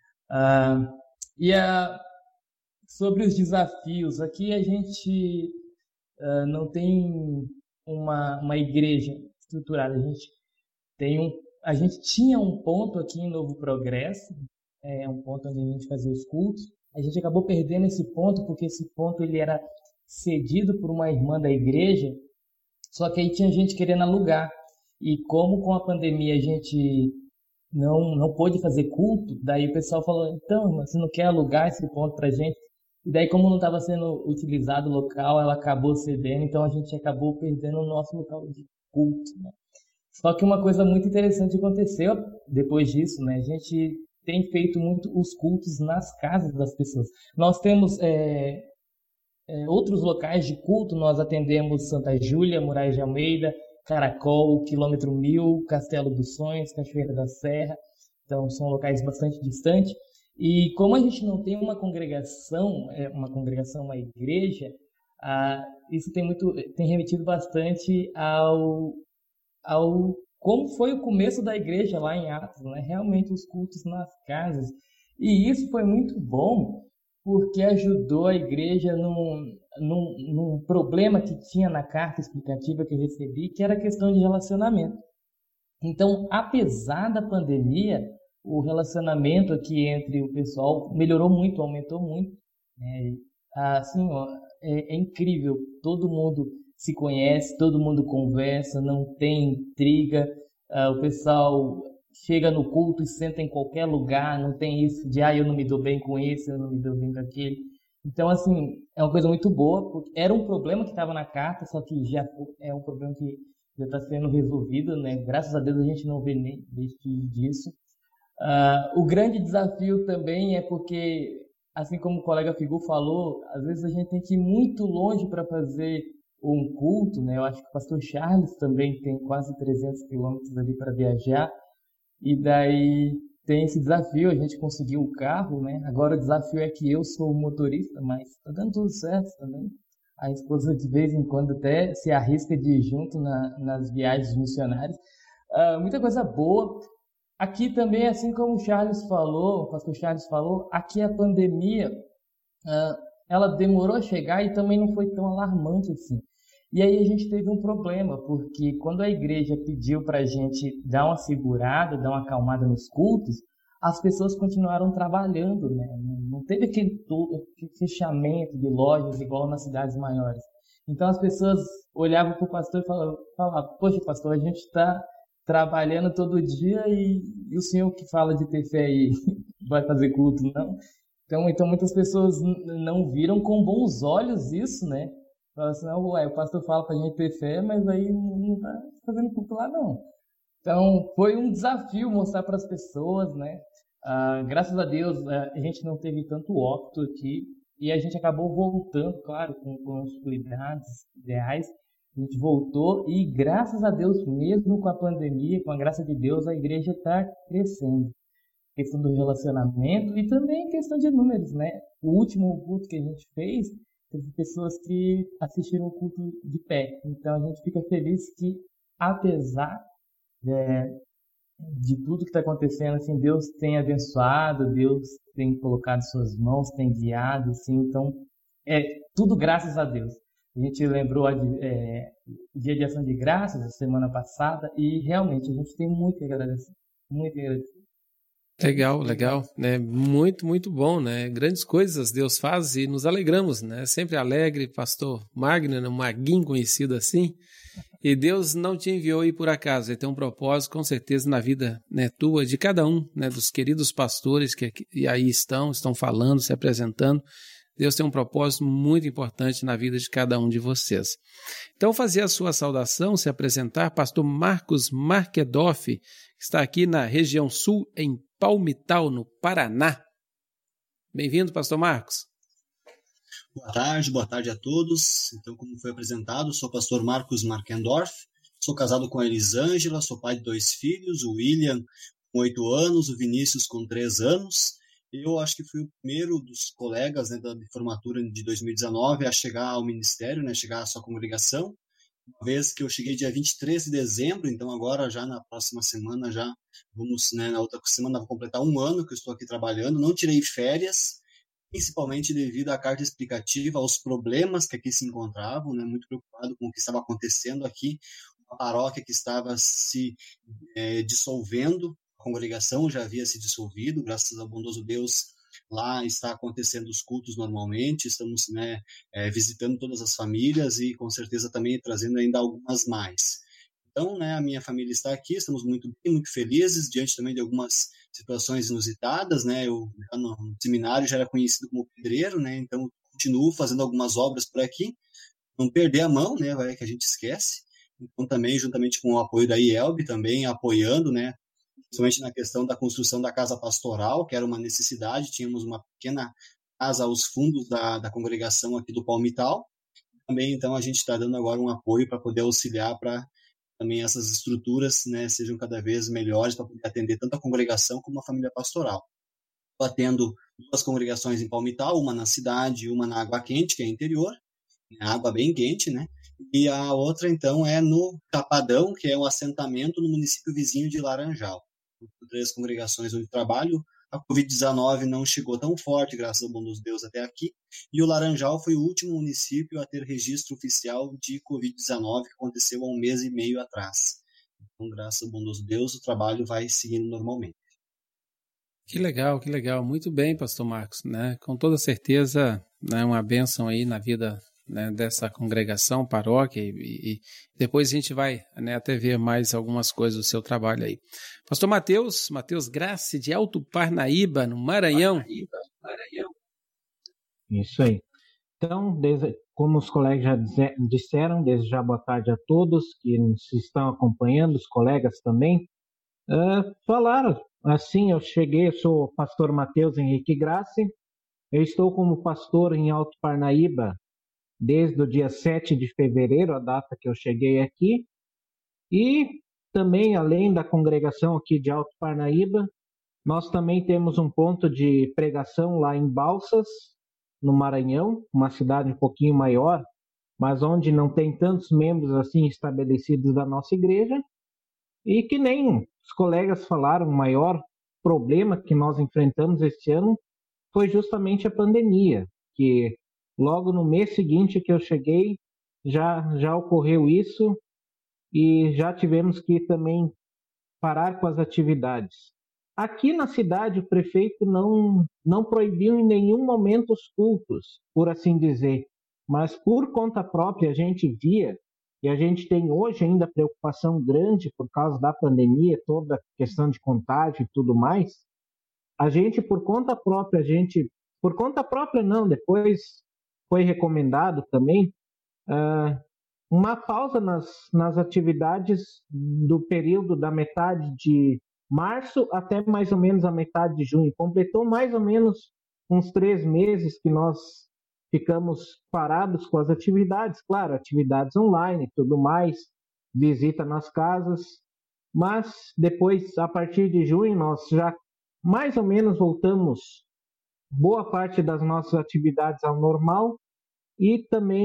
Sobre os desafios, aqui a gente não tem uma igreja estruturada, a gente tinha um ponto aqui em Novo Progresso, um ponto onde a gente fazia os cultos. A gente acabou perdendo esse ponto porque esse ponto ele era cedido por uma irmã da igreja, só que aí tinha gente querendo alugar. E como com a pandemia a gente não pôde fazer culto, daí o pessoal falou, então, você não quer alugar esse ponto pra gente? E daí, como não estava sendo utilizado o local, ela acabou cedendo, então a gente acabou perdendo o nosso local de culto, né? Só que uma coisa muito interessante aconteceu depois disso, né? A gente tem feito muito os cultos nas casas das pessoas. Nós temos outros locais de culto, nós atendemos Santa Júlia, Moraes de Almeida, Caracol, Quilômetro 1000, Castelo dos Sonhos, Cachoeira da Serra. Então, são locais bastante distantes. E como a gente não tem uma congregação, uma igreja, isso tem remetido bastante ao como foi o começo da igreja lá em Atos, né? Realmente os cultos nas casas. E isso foi muito bom, porque ajudou a igreja num problema que tinha na carta explicativa que eu recebi, que era a questão de relacionamento. Então, apesar da pandemia, o relacionamento aqui entre o pessoal melhorou muito, aumentou muito. É incrível, todo mundo se conhece, todo mundo conversa, não tem intriga, o pessoal chega no culto e senta em qualquer lugar, não tem isso de eu não me dou bem com esse, eu não me dou bem com aquele. Então, assim, é uma coisa muito boa, porque era um problema que estava na carta, só que já é um problema que já está sendo resolvido, né? Graças a Deus a gente não vê nem disso. O grande desafio também é porque, assim como o colega Figu falou, às vezes a gente tem que ir muito longe para fazer um culto, né? Eu acho que o pastor Charles também tem quase 300 quilômetros ali para viajar, e daí tem esse desafio, a gente conseguiu o carro, né? Agora o desafio é que eu sou o motorista, mas tá dando tudo certo também. A esposa de vez em quando até se arrisca de ir junto nas viagens missionárias. Muita coisa boa. Aqui também, assim como o pastor Charles falou, aqui a pandemia, ela demorou a chegar e também não foi tão alarmante assim. E aí a gente teve um problema, porque quando a igreja pediu para a gente dar uma segurada, dar uma acalmada nos cultos, as pessoas continuaram trabalhando, né? Não teve aquele fechamento de lojas igual nas cidades maiores. Então as pessoas olhavam para o pastor e falavam, poxa, pastor, a gente está trabalhando todo dia e o senhor que fala de ter fé aí vai fazer culto, não? Então muitas pessoas não viram com bons olhos isso, né? Falaram assim, o pastor fala pra gente ter fé, mas aí não tá fazendo culto lá, não. Então, foi um desafio mostrar para as pessoas, né? Graças a Deus, a gente não teve tanto óbito aqui e a gente acabou voltando, claro, com os cuidados ideais. A gente voltou e, graças a Deus, mesmo com a pandemia, com a graça de Deus, a igreja está crescendo. Questão do relacionamento e também questão de números, né? O último culto que a gente fez, teve pessoas que assistiram o culto de pé. Então a gente fica feliz que, apesar de tudo que está acontecendo, assim, Deus tem abençoado, Deus tem colocado suas mãos, tem guiado, assim, então tudo graças a Deus. A gente lembrou Dia de Ação de Graças, a semana passada, e realmente a gente tem muito que agradecer, muito que agradecer. Legal, né? Muito, muito bom, né? Grandes coisas Deus faz e nos alegramos, né? Sempre alegre, pastor Magno, um maguinho conhecido assim, e Deus não te enviou aí por acaso, ele tem um propósito com certeza na vida, né, tua, de cada um, né, dos queridos pastores que aí estão falando, se apresentando. Deus tem um propósito muito importante na vida de cada um de vocês. Então, fazer a sua saudação, se apresentar, pastor Marcos Marquedoff, que está aqui na região sul, em Palmital, no Paraná. Bem-vindo, pastor Marcos. Boa tarde a todos. Então, como foi apresentado, sou o pastor Marcos Marquendorf, sou casado com a Elisângela, sou pai de 2 filhos, o William com 8 anos, o Vinícius com 3 anos. Eu acho que fui o primeiro dos colegas, né, da formatura de 2019 a chegar ao ministério, né, chegar à sua congregação. Uma vez que eu cheguei dia 23 de dezembro, então agora já na próxima semana já vamos, né, na outra semana vou completar 1 ano que eu estou aqui trabalhando. Não tirei férias, principalmente devido à carta explicativa, aos problemas que aqui se encontravam, né, muito preocupado com o que estava acontecendo aqui, uma paróquia que estava se dissolvendo, a congregação já havia se dissolvido, graças ao bondoso Deus. Lá está acontecendo os cultos normalmente, estamos, né, visitando todas as famílias e com certeza também trazendo ainda algumas mais. Então, né, a minha família está aqui, estamos muito felizes, diante também de algumas situações inusitadas, né? Eu no seminário já era conhecido como pedreiro, né? Então continuo fazendo algumas obras por aqui, não perder a mão, né, vai que a gente esquece. Então também, juntamente com o apoio da IELB, também apoiando, né, principalmente na questão da construção da casa pastoral, que era uma necessidade, tínhamos uma pequena casa aos fundos da congregação aqui do Palmital. Também, então, a gente está dando agora um apoio para poder auxiliar para também essas estruturas, né, sejam cada vez melhores para poder atender tanto a congregação como a família pastoral. Estou atendo 2 congregações em Palmital, uma na cidade e uma na Água Quente, que é interior, água bem quente, né? E a outra, então, é no Chapadão, que é um assentamento no município vizinho de Laranjal. 3 congregações onde trabalho. A Covid-19 não chegou tão forte, graças ao bom Deus, até aqui. E o Laranjal foi o último município a ter registro oficial de Covid-19, que aconteceu há 1 mês e meio atrás. Então, graças ao bom Deus, o trabalho vai seguindo normalmente. Que legal, que legal. Muito bem, pastor Marcos, né? Com toda certeza, né, uma bênção aí na vida, né, dessa congregação, paróquia, e depois a gente vai, né, até ver mais algumas coisas do seu trabalho aí. Pastor Mateus Grassi, de Alto Parnaíba, no Maranhão. Isso aí. Então, como os colegas já disseram, desde já boa tarde a todos que nos estão acompanhando, os colegas também, falaram, assim, eu sou o pastor Mateus Henrique Grassi, eu estou como pastor em Alto Parnaíba, desde o dia 7 de fevereiro, a data que eu cheguei aqui, e também, além da congregação aqui de Alto Parnaíba, nós também temos um ponto de pregação lá em Balsas, no Maranhão, uma cidade um pouquinho maior, mas onde não tem tantos membros assim estabelecidos da nossa igreja, e que nem os colegas falaram, o maior problema que nós enfrentamos este ano foi justamente a pandemia, que logo no mês seguinte que eu cheguei, já ocorreu isso e já tivemos que também parar com as atividades. Aqui na cidade, o prefeito não proibiu em nenhum momento os cultos, por assim dizer, mas por conta própria a gente via, e a gente tem hoje ainda preocupação grande por causa da pandemia, toda a questão de contágio e tudo mais, a gente por conta própria não, depois foi recomendado também uma pausa nas atividades do período da metade de março até mais ou menos a metade de junho. Completou mais ou menos uns 3 meses que nós ficamos parados com as atividades, claro, atividades online e tudo mais, visita nas casas, mas depois, a partir de junho, nós já mais ou menos voltamos boa parte das nossas atividades ao normal e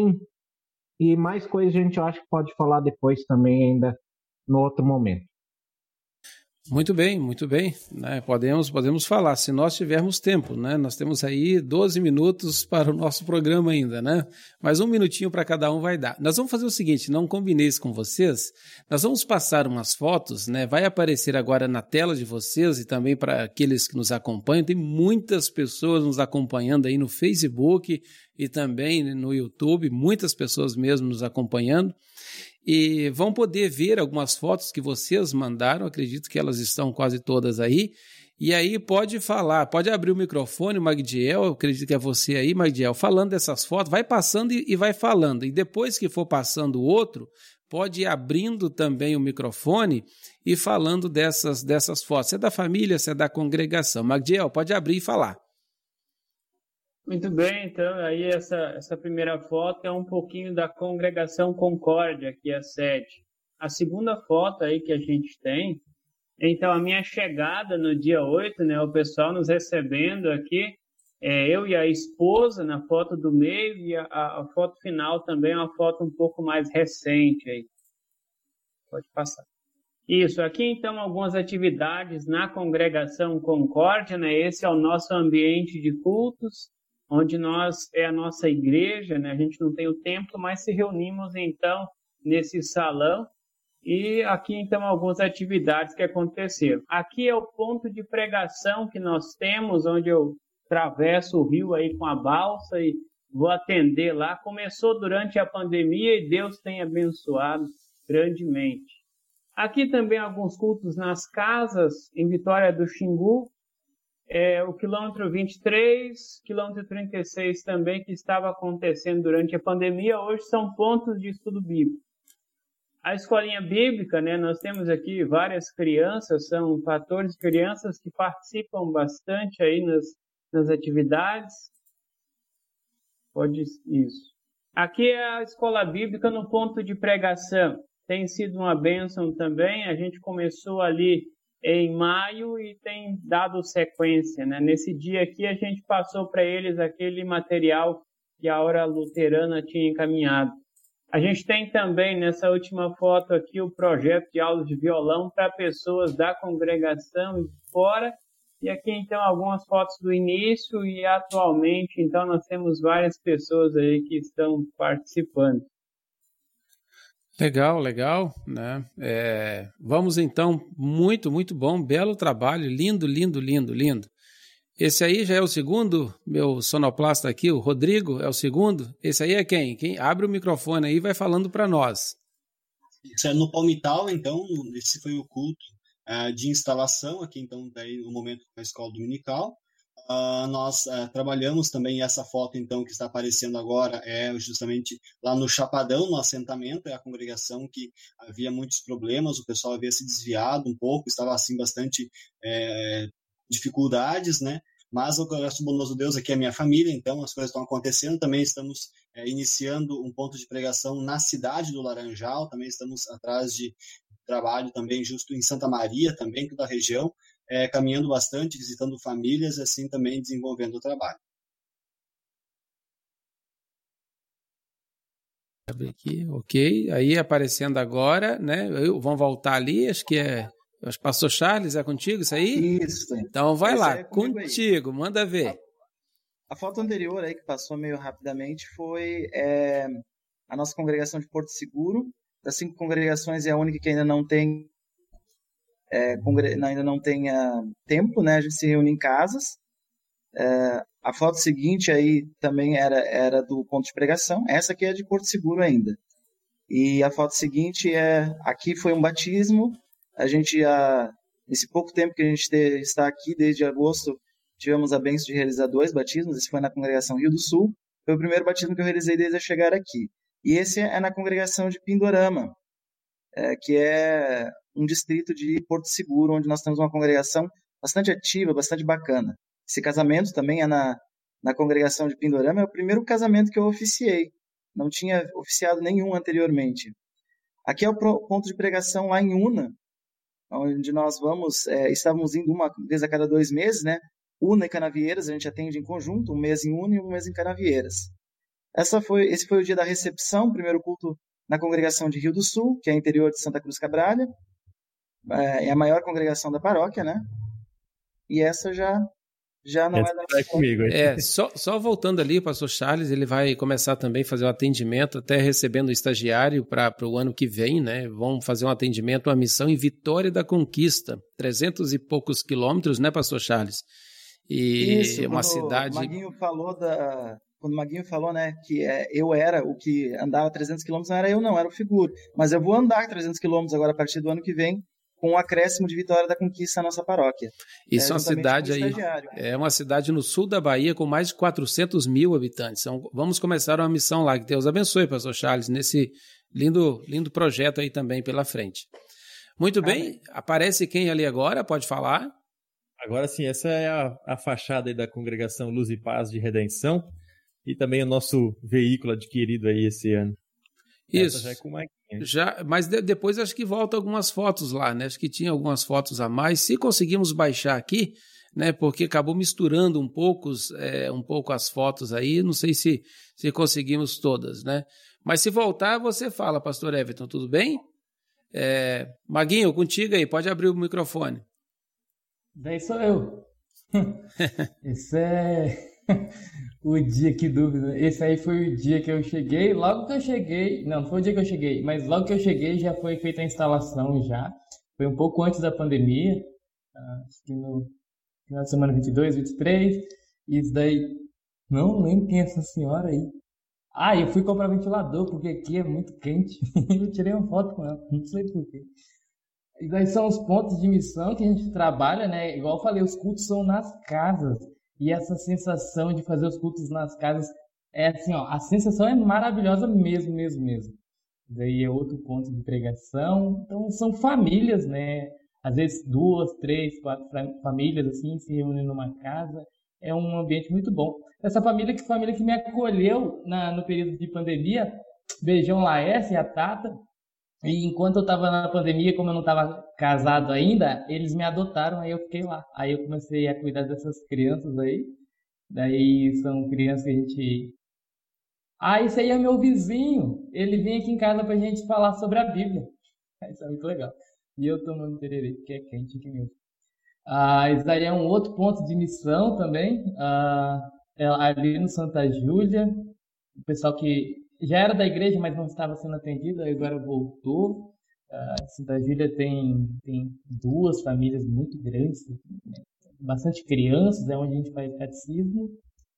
mais coisas a gente acha que pode falar depois também ainda no outro momento. Muito bem, né? Podemos falar, se nós tivermos tempo, né? Nós temos aí 12 minutos para o nosso programa ainda, né? Mas 1 minutinho para cada um vai dar. Nós vamos fazer o seguinte, não combinei isso com vocês, nós vamos passar umas fotos, né? Vai aparecer agora na tela de vocês e também para aqueles que nos acompanham, tem muitas pessoas nos acompanhando aí no Facebook e também no YouTube, muitas pessoas mesmo nos acompanhando. E vão poder ver algumas fotos que vocês mandaram, acredito que elas estão quase todas aí, e aí pode falar, pode abrir o microfone, Magdiel, eu acredito que é você aí, Magdiel, falando dessas fotos, vai passando e vai falando, e depois que for passando o outro, pode ir abrindo também o microfone e falando dessas fotos, se é da família, se é da congregação. Magdiel, pode abrir e falar. Muito bem, então aí essa primeira foto é um pouquinho da congregação Concórdia, que é a sede. A segunda foto aí que a gente tem, então a minha chegada no dia 8, né, o pessoal nos recebendo aqui, eu e a esposa na foto do meio e a foto final também é uma foto um pouco mais recente aí. Pode passar. Isso, aqui então algumas atividades na congregação Concórdia, né, esse é o nosso ambiente de cultos, onde é a nossa igreja, né? A gente não tem o templo, mas se reunimos então nesse salão e aqui então algumas atividades que aconteceram. Aqui é o ponto de pregação que nós temos, onde eu atravesso o rio aí com a balsa e vou atender lá. Começou durante a pandemia e Deus tem abençoado grandemente. Aqui também alguns cultos nas casas em Vitória do Xingu. o quilômetro 23, quilômetro 36 também, que estava acontecendo durante a pandemia, hoje são pontos de estudo bíblico. A escolinha bíblica, né, nós temos aqui várias crianças, são 14 crianças que participam bastante aí nas atividades. Isso. Aqui é a escola bíblica no ponto de pregação. Tem sido uma bênção também. A gente começou ali em maio e tem dado sequência, né? Nesse dia aqui a gente passou para eles aquele material que a Hora Luterana tinha encaminhado. A gente tem também nessa última foto aqui o projeto de aulas de violão para pessoas da congregação e fora. E aqui então algumas fotos do início e atualmente então nós temos várias pessoas aí que estão participando. Legal, né? Vamos então, muito bom, belo trabalho, lindo. Esse aí já é o segundo, meu sonoplasta aqui, o Rodrigo, é o segundo. Esse aí é quem? Quem abre o microfone aí e vai falando para nós. Isso é no Palmital, então, esse foi o culto de instalação aqui, então, daí o momento da escola dominical. Nós trabalhamos também essa foto, então, que está aparecendo agora, é justamente lá no Chapadão, no assentamento, é a congregação que havia muitos problemas, o pessoal havia se desviado um pouco, estava, assim, bastante dificuldades, né? Mas eu agradeço o bondoso Deus, aqui é a minha família, então as coisas estão acontecendo. Também estamos iniciando um ponto de pregação na cidade do Laranjal, também estamos atrás de trabalho também justo em Santa Maria, também da região, caminhando bastante, visitando famílias, assim também desenvolvendo o trabalho. Aqui, ok, aí aparecendo agora, né? Vamos voltar ali, acho que Pastor Charles, é contigo isso aí? Isso. Então vai lá, contigo, aí. Manda ver. A foto anterior aí, que passou meio rapidamente, foi a nossa congregação de Porto Seguro. Das 5 congregações é a única que ainda não tem tempo, né? A gente se reúne em casas. A foto seguinte aí também era do ponto de pregação. Essa aqui é de Porto Seguro ainda. E a foto seguinte aqui foi um batismo. A gente, nesse pouco tempo que a gente está aqui, desde agosto, tivemos a bênção de realizar 2 batismos. Esse foi na congregação Rio do Sul. Foi o primeiro batismo que eu realizei desde eu chegar aqui. E esse é na congregação de Pindorama, que é um distrito de Porto Seguro, onde nós temos uma congregação bastante ativa, bastante bacana. Esse casamento também é na congregação de Pindorama. É o primeiro casamento que eu oficiei. Não tinha oficiado nenhum anteriormente. Aqui é o ponto de pregação lá em Una, onde nós estávamos indo uma vez a cada 2 meses, né? Una e Canavieiras, a gente atende em conjunto, um mês em Una e um mês em Canavieiras. Esse foi o dia da recepção, primeiro culto na congregação de Rio do Sul, que é interior de Santa Cruz Cabralha, é a maior congregação da paróquia, né? E essa já não é da comigo. Só voltando ali, o pastor Charles, ele vai começar também a fazer um atendimento, até recebendo o estagiário para o ano que vem, né? Vamos fazer um atendimento, uma missão em Vitória da Conquista, 300 e poucos quilômetros, né, pastor Charles? E isso, uma cidade... Quando o Maguinho falou, né, que eu era o que andava 300 quilômetros, não era eu não, era o Figuro. Mas eu vou andar 300 quilômetros agora a partir do ano que vem, com o acréscimo de Vitória da Conquista na nossa paróquia. Isso é uma cidade aí, é uma cidade no sul da Bahia com mais de 400 mil habitantes. Então, vamos começar uma missão lá. Que Deus abençoe, pastor Charles, nesse lindo projeto aí também pela frente. Muito bem, aparece quem ali agora? Pode falar? Agora sim, essa é a fachada aí da Congregação Luz e Paz de Redenção e também o nosso veículo adquirido aí esse ano. Isso. Essa já é com Maguinha. Mas depois acho que volta algumas fotos lá, né? Acho que tinha algumas fotos a mais. Se conseguimos baixar aqui, né? Porque acabou misturando um pouco as fotos aí. Não sei se conseguimos todas, né? Mas se voltar, você fala, pastor Everton, tudo bem? Maguinho, contigo aí, pode abrir o microfone. Daí sou eu. Esse é o dia, que dúvida. Esse aí foi o dia que eu cheguei. Logo que eu cheguei, não foi o dia que eu cheguei, mas logo que eu cheguei já foi feita a instalação já. Foi um pouco antes da pandemia, acho que no final de semana 22, 23. Isso daí, não lembro quem é essa senhora aí. Eu fui comprar ventilador porque aqui é muito quente. Eu tirei uma foto com ela, não sei porquê. E daí são os pontos de missão que a gente trabalha, né? Igual eu falei, os cultos são nas casas. E essa sensação de fazer os cultos nas casas é assim, ó, a sensação é maravilhosa mesmo, mesmo, mesmo. Daí é outro ponto de pregação. Então são famílias, né? Às vezes 2, 3, 4 famílias assim se reúnem numa casa. É um ambiente muito bom. Essa família que me acolheu no período de pandemia, beijão Laércio e a Tata. E enquanto eu estava na pandemia, como eu não estava casado ainda, eles me adotaram, aí eu fiquei lá. Aí eu comecei a cuidar dessas crianças aí. Daí são crianças que a gente... Ah, esse aí é meu vizinho. Ele vem aqui em casa pra gente falar sobre a Bíblia. Isso é muito legal. E eu tomando tererê, porque é quente aqui mesmo. Isso daí é um outro ponto de missão também. É ali no Santa Júlia. O pessoal que já era da igreja, mas não estava sendo atendido, agora voltou. Santa Júlia tem 2 famílias muito grandes, né? Bastante crianças, é onde a gente faz catecismo.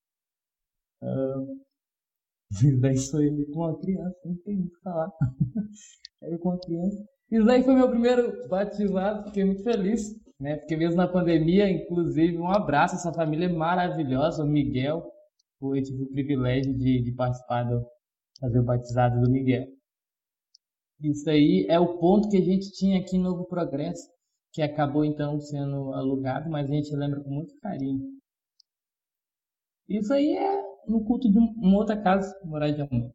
Daí sou eu com uma criança, não tem muito o que falar. Eu com uma criança. Isso daí foi meu primeiro batizado, fiquei muito feliz, né? Porque mesmo na pandemia, inclusive, um abraço a essa família maravilhosa, o Miguel. Eu tive o privilégio de participar fazer o batizado do Miguel. Isso aí é o ponto que a gente tinha aqui em Novo Progresso, que acabou então sendo alugado, mas a gente lembra com muito carinho. Isso aí é no culto de uma outra casa, Moradia de Amor.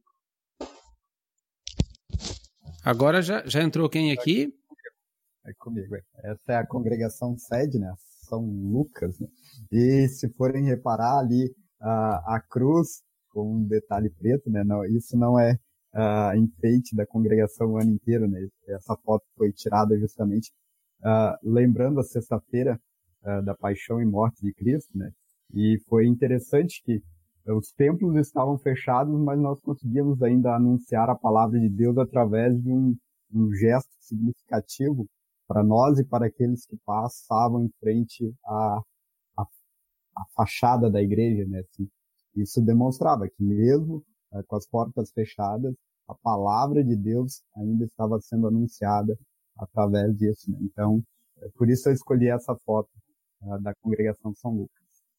Agora já entrou quem aqui? É comigo. Essa é a congregação sede, né? São Lucas, né? E se forem reparar ali, a cruz com um detalhe preto, né? Não, isso não é enfeite da congregação o ano inteiro, né? Essa foto foi tirada justamente lembrando a sexta-feira da paixão e morte de Cristo, né? E foi interessante que os templos estavam fechados, mas nós conseguíamos ainda anunciar a palavra de Deus através de um gesto significativo para nós e para aqueles que passavam em frente à fachada da igreja, né? Assim, isso demonstrava que mesmo com as portas fechadas, a palavra de Deus ainda estava sendo anunciada através disso, né? Então, por isso eu escolhi essa foto da congregação São Lucas.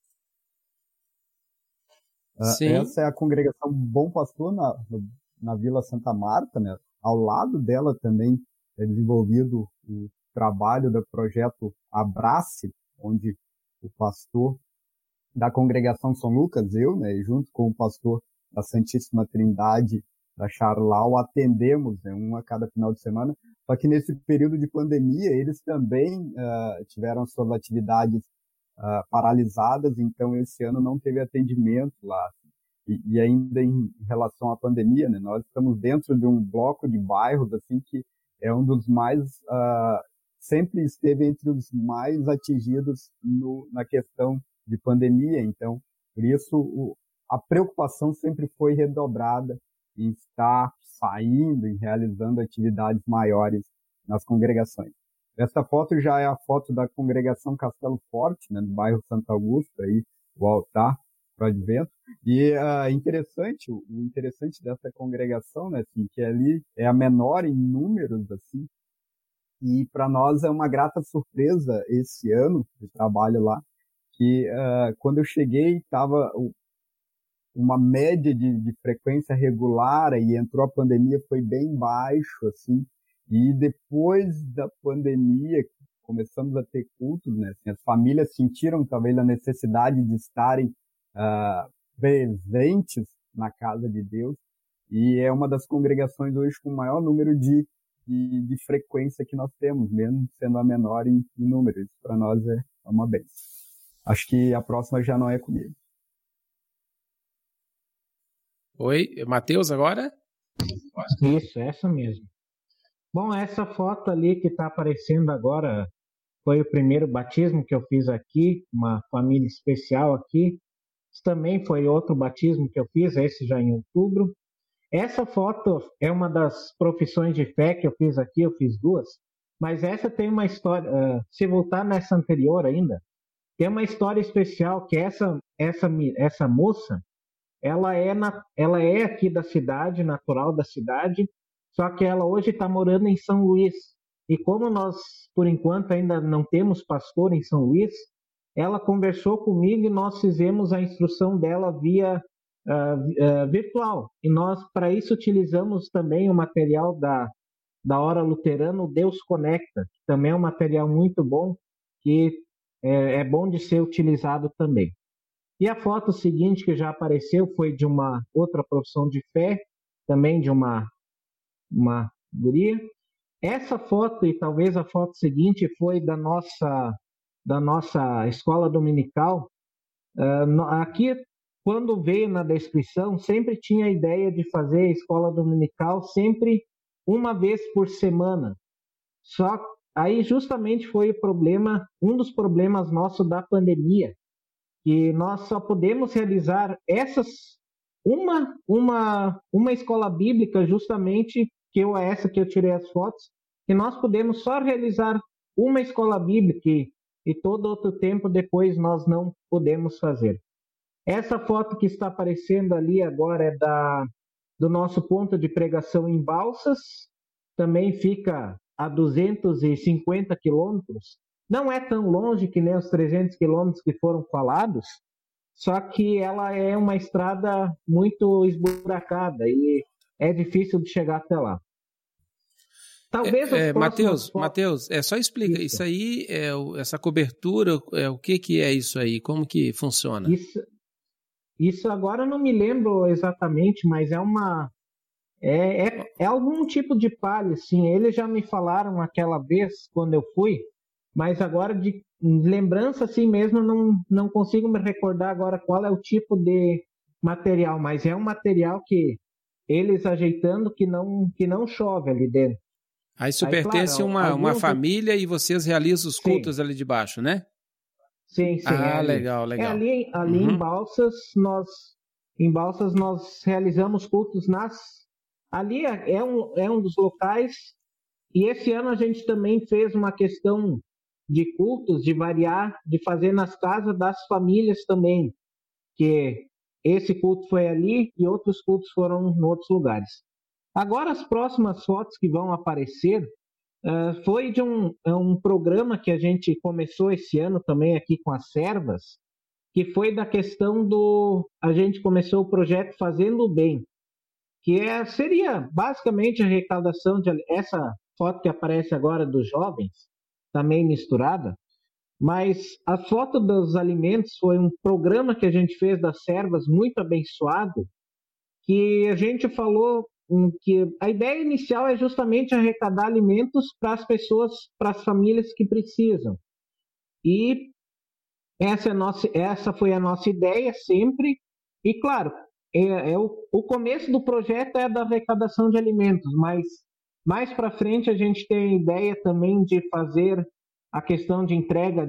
Essa é a congregação Bom Pastor na Vila Santa Marta, né? Ao lado dela também é desenvolvido o trabalho do projeto Abrace, onde o pastor da congregação São Lucas, eu, né, junto com o pastor da Santíssima Trindade da Charlau, atendemos, né, um a cada final de semana. Só que nesse período de pandemia, eles também tiveram suas atividades paralisadas, então esse ano não teve atendimento lá. E ainda em relação à pandemia, né, nós estamos dentro de um bloco de bairros assim que é um dos mais sempre esteve entre os mais atingidos na questão de pandemia. Então, por isso a preocupação sempre foi redobrada em estar saindo e realizando atividades maiores nas congregações. Essa foto já é a foto da congregação Castelo Forte, né, no bairro Santo Augusto, aí o altar para o advento. E o interessante dessa congregação, né, assim, que ali é a menor em números, assim, e para nós é uma grata surpresa esse ano de trabalho lá, que quando eu cheguei estava uma média de frequência regular e entrou a pandemia, foi bem baixo, assim, e depois da pandemia começamos a ter cultos, né, assim, as famílias sentiram talvez a necessidade de estarem presentes na casa de Deus, e é uma das congregações hoje com o maior número de frequência que nós temos, mesmo sendo a menor em número. Isso para nós é uma bênção. Acho que a próxima já não é comigo. Oi, Matheus agora? Isso, essa mesmo. Bom, essa foto ali que está aparecendo agora foi o primeiro batismo que eu fiz aqui, uma família especial aqui. Isso também foi outro batismo que eu fiz, esse já em outubro. Essa foto é uma das profissões de fé que eu fiz aqui, eu fiz 2, mas essa tem uma história, se voltar nessa anterior ainda, tem uma história especial que essa moça, ela é aqui da cidade, natural da cidade, só que ela hoje está morando em São Luís. E como nós, por enquanto, ainda não temos pastor em São Luís, ela conversou comigo e nós fizemos a instrução dela via virtual. E nós, para isso, utilizamos também o material da Hora Luterana, o Deus Conecta, que também é um material muito bom, que é bom de ser utilizado também. E a foto seguinte que já apareceu foi de uma outra profissão de fé, também de uma guria. Essa foto, e talvez a foto seguinte, foi da nossa escola dominical. Aqui, quando veio na descrição, sempre tinha a ideia de fazer a escola dominical sempre uma vez por semana. Só aí justamente foi o problema, um dos problemas nossos da pandemia, que nós só podemos realizar uma escola bíblica, justamente essa que eu tirei as fotos, que nós podemos só realizar uma escola bíblica e todo outro tempo depois nós não podemos fazer. Essa foto que está aparecendo ali agora é do nosso ponto de pregação em Balsas, também fica a 250 quilômetros. Não é tão longe que nem os 300 quilômetros que foram falados, só que ela é uma estrada muito esburacada e é difícil de chegar até lá. Talvez Mateus, só explica, isso aí, essa cobertura, o que é isso aí? Como que funciona? Isso agora eu não me lembro exatamente, mas é algum tipo de palha, assim. Eles já me falaram aquela vez, quando eu fui, mas agora de lembrança assim mesmo, não consigo me recordar agora qual é o tipo de material, mas é um material que eles ajeitando que não chove ali dentro. Aí isso pertence a uma família e vocês realizam os cultos ali de baixo, né? Sim. Legal. Ali em Balsas nós realizamos cultos ali é um dos locais, e esse ano a gente também fez uma questão de cultos, de variar, de fazer nas casas das famílias também, que esse culto foi ali e outros cultos foram em outros lugares. Agora as próximas fotos que vão aparecer foi de um programa que a gente começou esse ano também aqui com as servas, que foi da questão a gente começou o projeto Fazendo o Bem, que seria basicamente a arrecadação essa foto que aparece agora dos jovens, também misturada, mas a foto dos alimentos foi um programa que a gente fez das servas muito abençoado, que a gente falou que a ideia inicial é justamente arrecadar alimentos para as pessoas, para as famílias que precisam. E essa foi a nossa ideia sempre. E claro, o começo do projeto é da arrecadação de alimentos, mas mais para frente a gente tem a ideia também de fazer a questão de entrega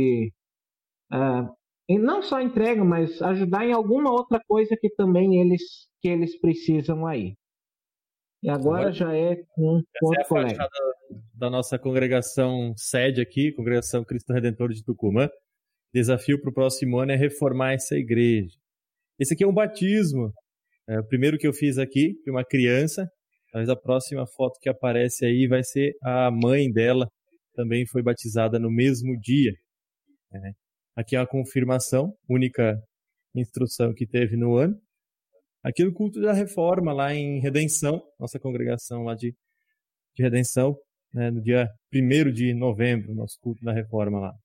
e não só entrega, mas ajudar em alguma outra coisa que também eles precisam aí. E agora já é com outro colega. Da nossa congregação sede aqui, Congregação Cristo Redentor de Tucumã. Desafio para o próximo ano é reformar essa igreja. Esse aqui é um batismo. O primeiro que eu fiz aqui, de uma criança. Talvez a próxima foto que aparece aí vai ser a mãe dela. Também foi batizada no mesmo dia. Aqui é uma confirmação, única instrução que teve no ano. Aqui no culto da reforma, lá em Redenção, nossa congregação lá de Redenção, né, no dia 1º de novembro, nosso culto da reforma lá.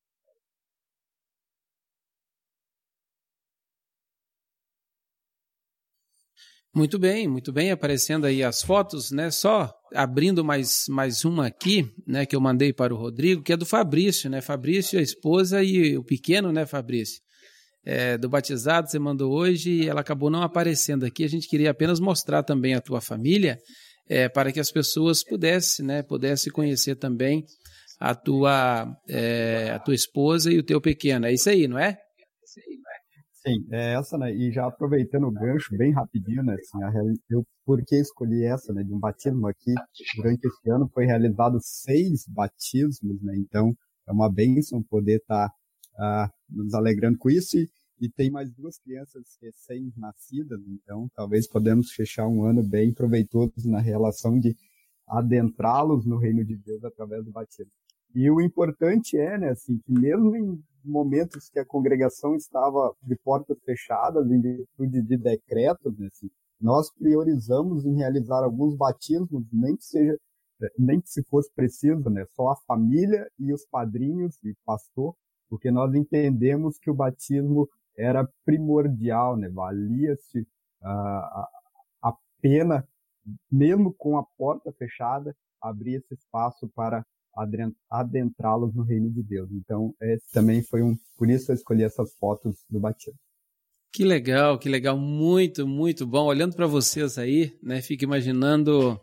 Muito bem, aparecendo aí as fotos, né? Só abrindo mais uma aqui, né, que eu mandei para o Rodrigo, que é do Fabrício, né? Fabrício, a esposa e o pequeno, né, Fabrício? Do batizado, você mandou hoje e ela acabou não aparecendo aqui. A gente queria apenas mostrar também a tua família, para que as pessoas pudessem conhecer também a tua esposa e o teu pequeno. É isso aí, não é? Sim, é essa, né? E já aproveitando o gancho bem rapidinho, né? Assim, eu por que escolhi essa, né? De um batismo aqui, durante esse ano foi realizado 6 batismos, né? Então, é uma bênção poder estar nos alegrando com isso. E tem mais 2 crianças recém-nascidas, então talvez podemos fechar um ano bem proveitoso na relação de adentrá-los no reino de Deus através do batismo. E o importante é, né, assim, que mesmo em momentos que a congregação estava de portas fechadas, em virtude de decretos, né, assim, nós priorizamos em realizar alguns batismos, nem que se fosse preciso, né, só a família e os padrinhos e pastor, porque nós entendemos que o batismo era primordial, né, valia-se a pena, mesmo com a porta fechada, abrir esse espaço para adentrá-los no reino de Deus. Então, esse também foi por isso eu escolhi essas fotos do batismo. Que legal, muito, muito bom. Olhando para vocês aí, né, fico imaginando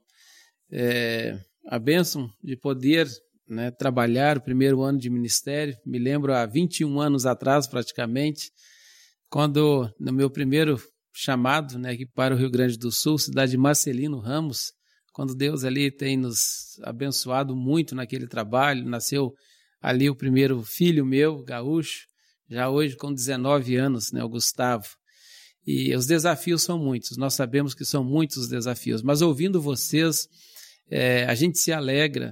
a bênção de poder, né, trabalhar o primeiro ano de ministério. Me lembro há 21 anos atrás, praticamente, quando no meu primeiro chamado, né, aqui para o Rio Grande do Sul, cidade de Marcelino Ramos, quando Deus ali tem nos abençoado muito naquele trabalho, nasceu ali o primeiro filho meu, gaúcho, já hoje com 19 anos, né, o Gustavo. E os desafios são muitos, nós sabemos que são muitos os desafios, mas ouvindo vocês, a gente se alegra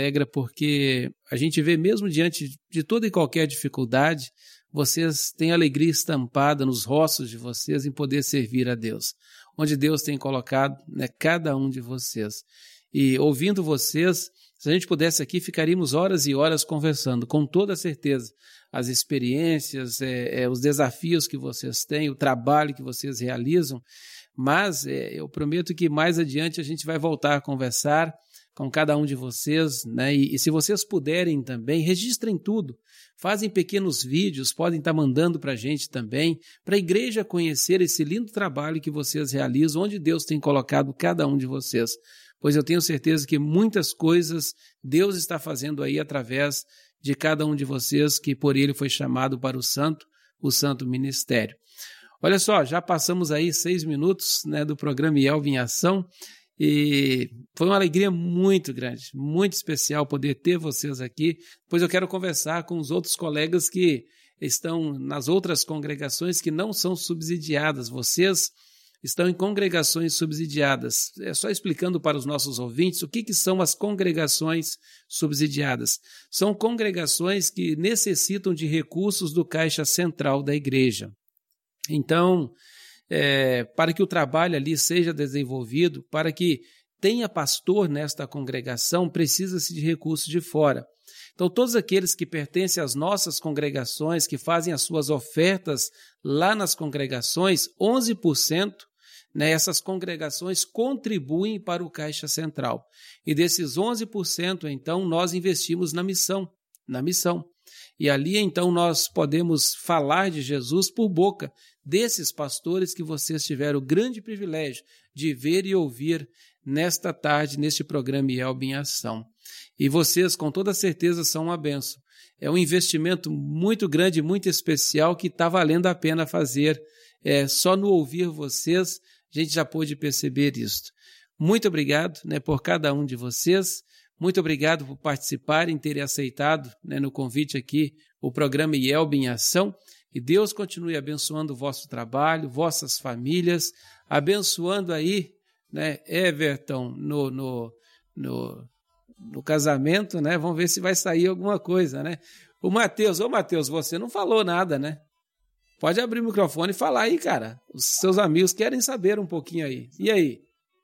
porque a gente vê mesmo diante de toda e qualquer dificuldade, vocês têm alegria estampada nos rostos de vocês em poder servir a Deus, onde Deus tem colocado, né, cada um de vocês. E ouvindo vocês, se a gente pudesse aqui, ficaríamos horas e horas conversando, com toda certeza, as experiências, os desafios que vocês têm, o trabalho que vocês realizam, mas eu prometo que mais adiante a gente vai voltar a conversar com cada um de vocês, né? E se vocês puderem também, registrem tudo, fazem pequenos vídeos, podem estar mandando para a gente também, para a igreja conhecer esse lindo trabalho que vocês realizam, onde Deus tem colocado cada um de vocês, pois eu tenho certeza que muitas coisas Deus está fazendo aí através de cada um de vocês, que por Ele foi chamado para o santo ministério. Olha só, já passamos aí 6 minutos, né, do programa IELB em Ação, e foi uma alegria muito grande, muito especial poder ter vocês aqui, pois eu quero conversar com os outros colegas que estão nas outras congregações que não são subsidiadas. Vocês estão em congregações subsidiadas. É só explicando para os nossos ouvintes o que são as congregações subsidiadas. São congregações que necessitam de recursos do Caixa Central da Igreja. Então, para que o trabalho ali seja desenvolvido, para que tenha pastor nesta congregação, precisa-se de recursos de fora. Então, todos aqueles que pertencem às nossas congregações, que fazem as suas ofertas lá nas congregações, 11%, né, essas congregações contribuem para o Caixa Central. E desses 11%, então, nós investimos na missão. E ali, então, nós podemos falar de Jesus por boca desses pastores que vocês tiveram o grande privilégio de ver e ouvir nesta tarde, neste programa IELB em Ação. E vocês, com toda certeza, são uma bênção. É um investimento muito grande, muito especial, que está valendo a pena fazer. Só no ouvir vocês, a gente já pôde perceber isso. Muito obrigado, né, por cada um de vocês. Muito obrigado por participarem, terem aceitado, né, no convite aqui o programa IELB em Ação. E Deus continue abençoando o vosso trabalho, vossas famílias, abençoando aí, né, Everton, no casamento, né? Vamos ver se vai sair alguma coisa, né? Ô Mateus, você não falou nada, né? Pode abrir o microfone e falar aí, cara. Os seus amigos querem saber um pouquinho aí. E aí?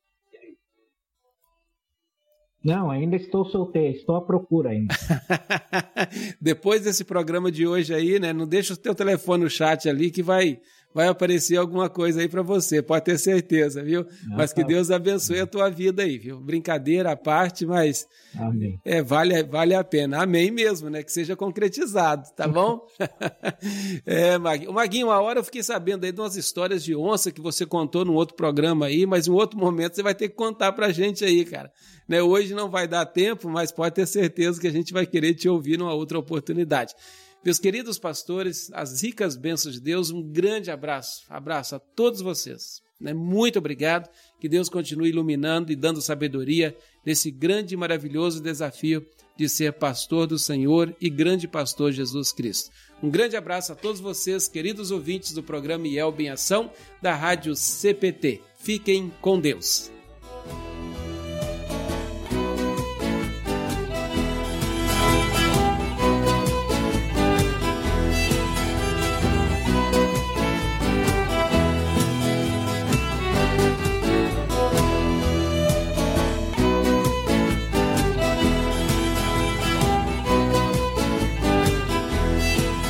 Não, ainda estou solteiro, estou à procura ainda. Depois desse programa de hoje aí, né? Não deixa o teu telefone no chat ali que vai aparecer alguma coisa aí para você, pode ter certeza, viu? Mas que Deus abençoe a tua vida aí, viu? Brincadeira à parte, mas amém. Vale a pena. Amém mesmo, né? Que seja concretizado, tá bom? Maguinho, uma hora eu fiquei sabendo aí de umas histórias de onça que você contou num outro programa aí, mas em outro momento você vai ter que contar pra gente aí, cara. Né? Hoje não vai dar tempo, mas pode ter certeza que a gente vai querer te ouvir numa outra oportunidade. Meus queridos pastores, as ricas bênçãos de Deus, um grande abraço a todos vocês. Né? Muito obrigado, que Deus continue iluminando e dando sabedoria nesse grande e maravilhoso desafio de ser pastor do Senhor e grande pastor Jesus Cristo. Um grande abraço a todos vocês, queridos ouvintes do programa IELB em Ação, da Rádio CPT. Fiquem com Deus.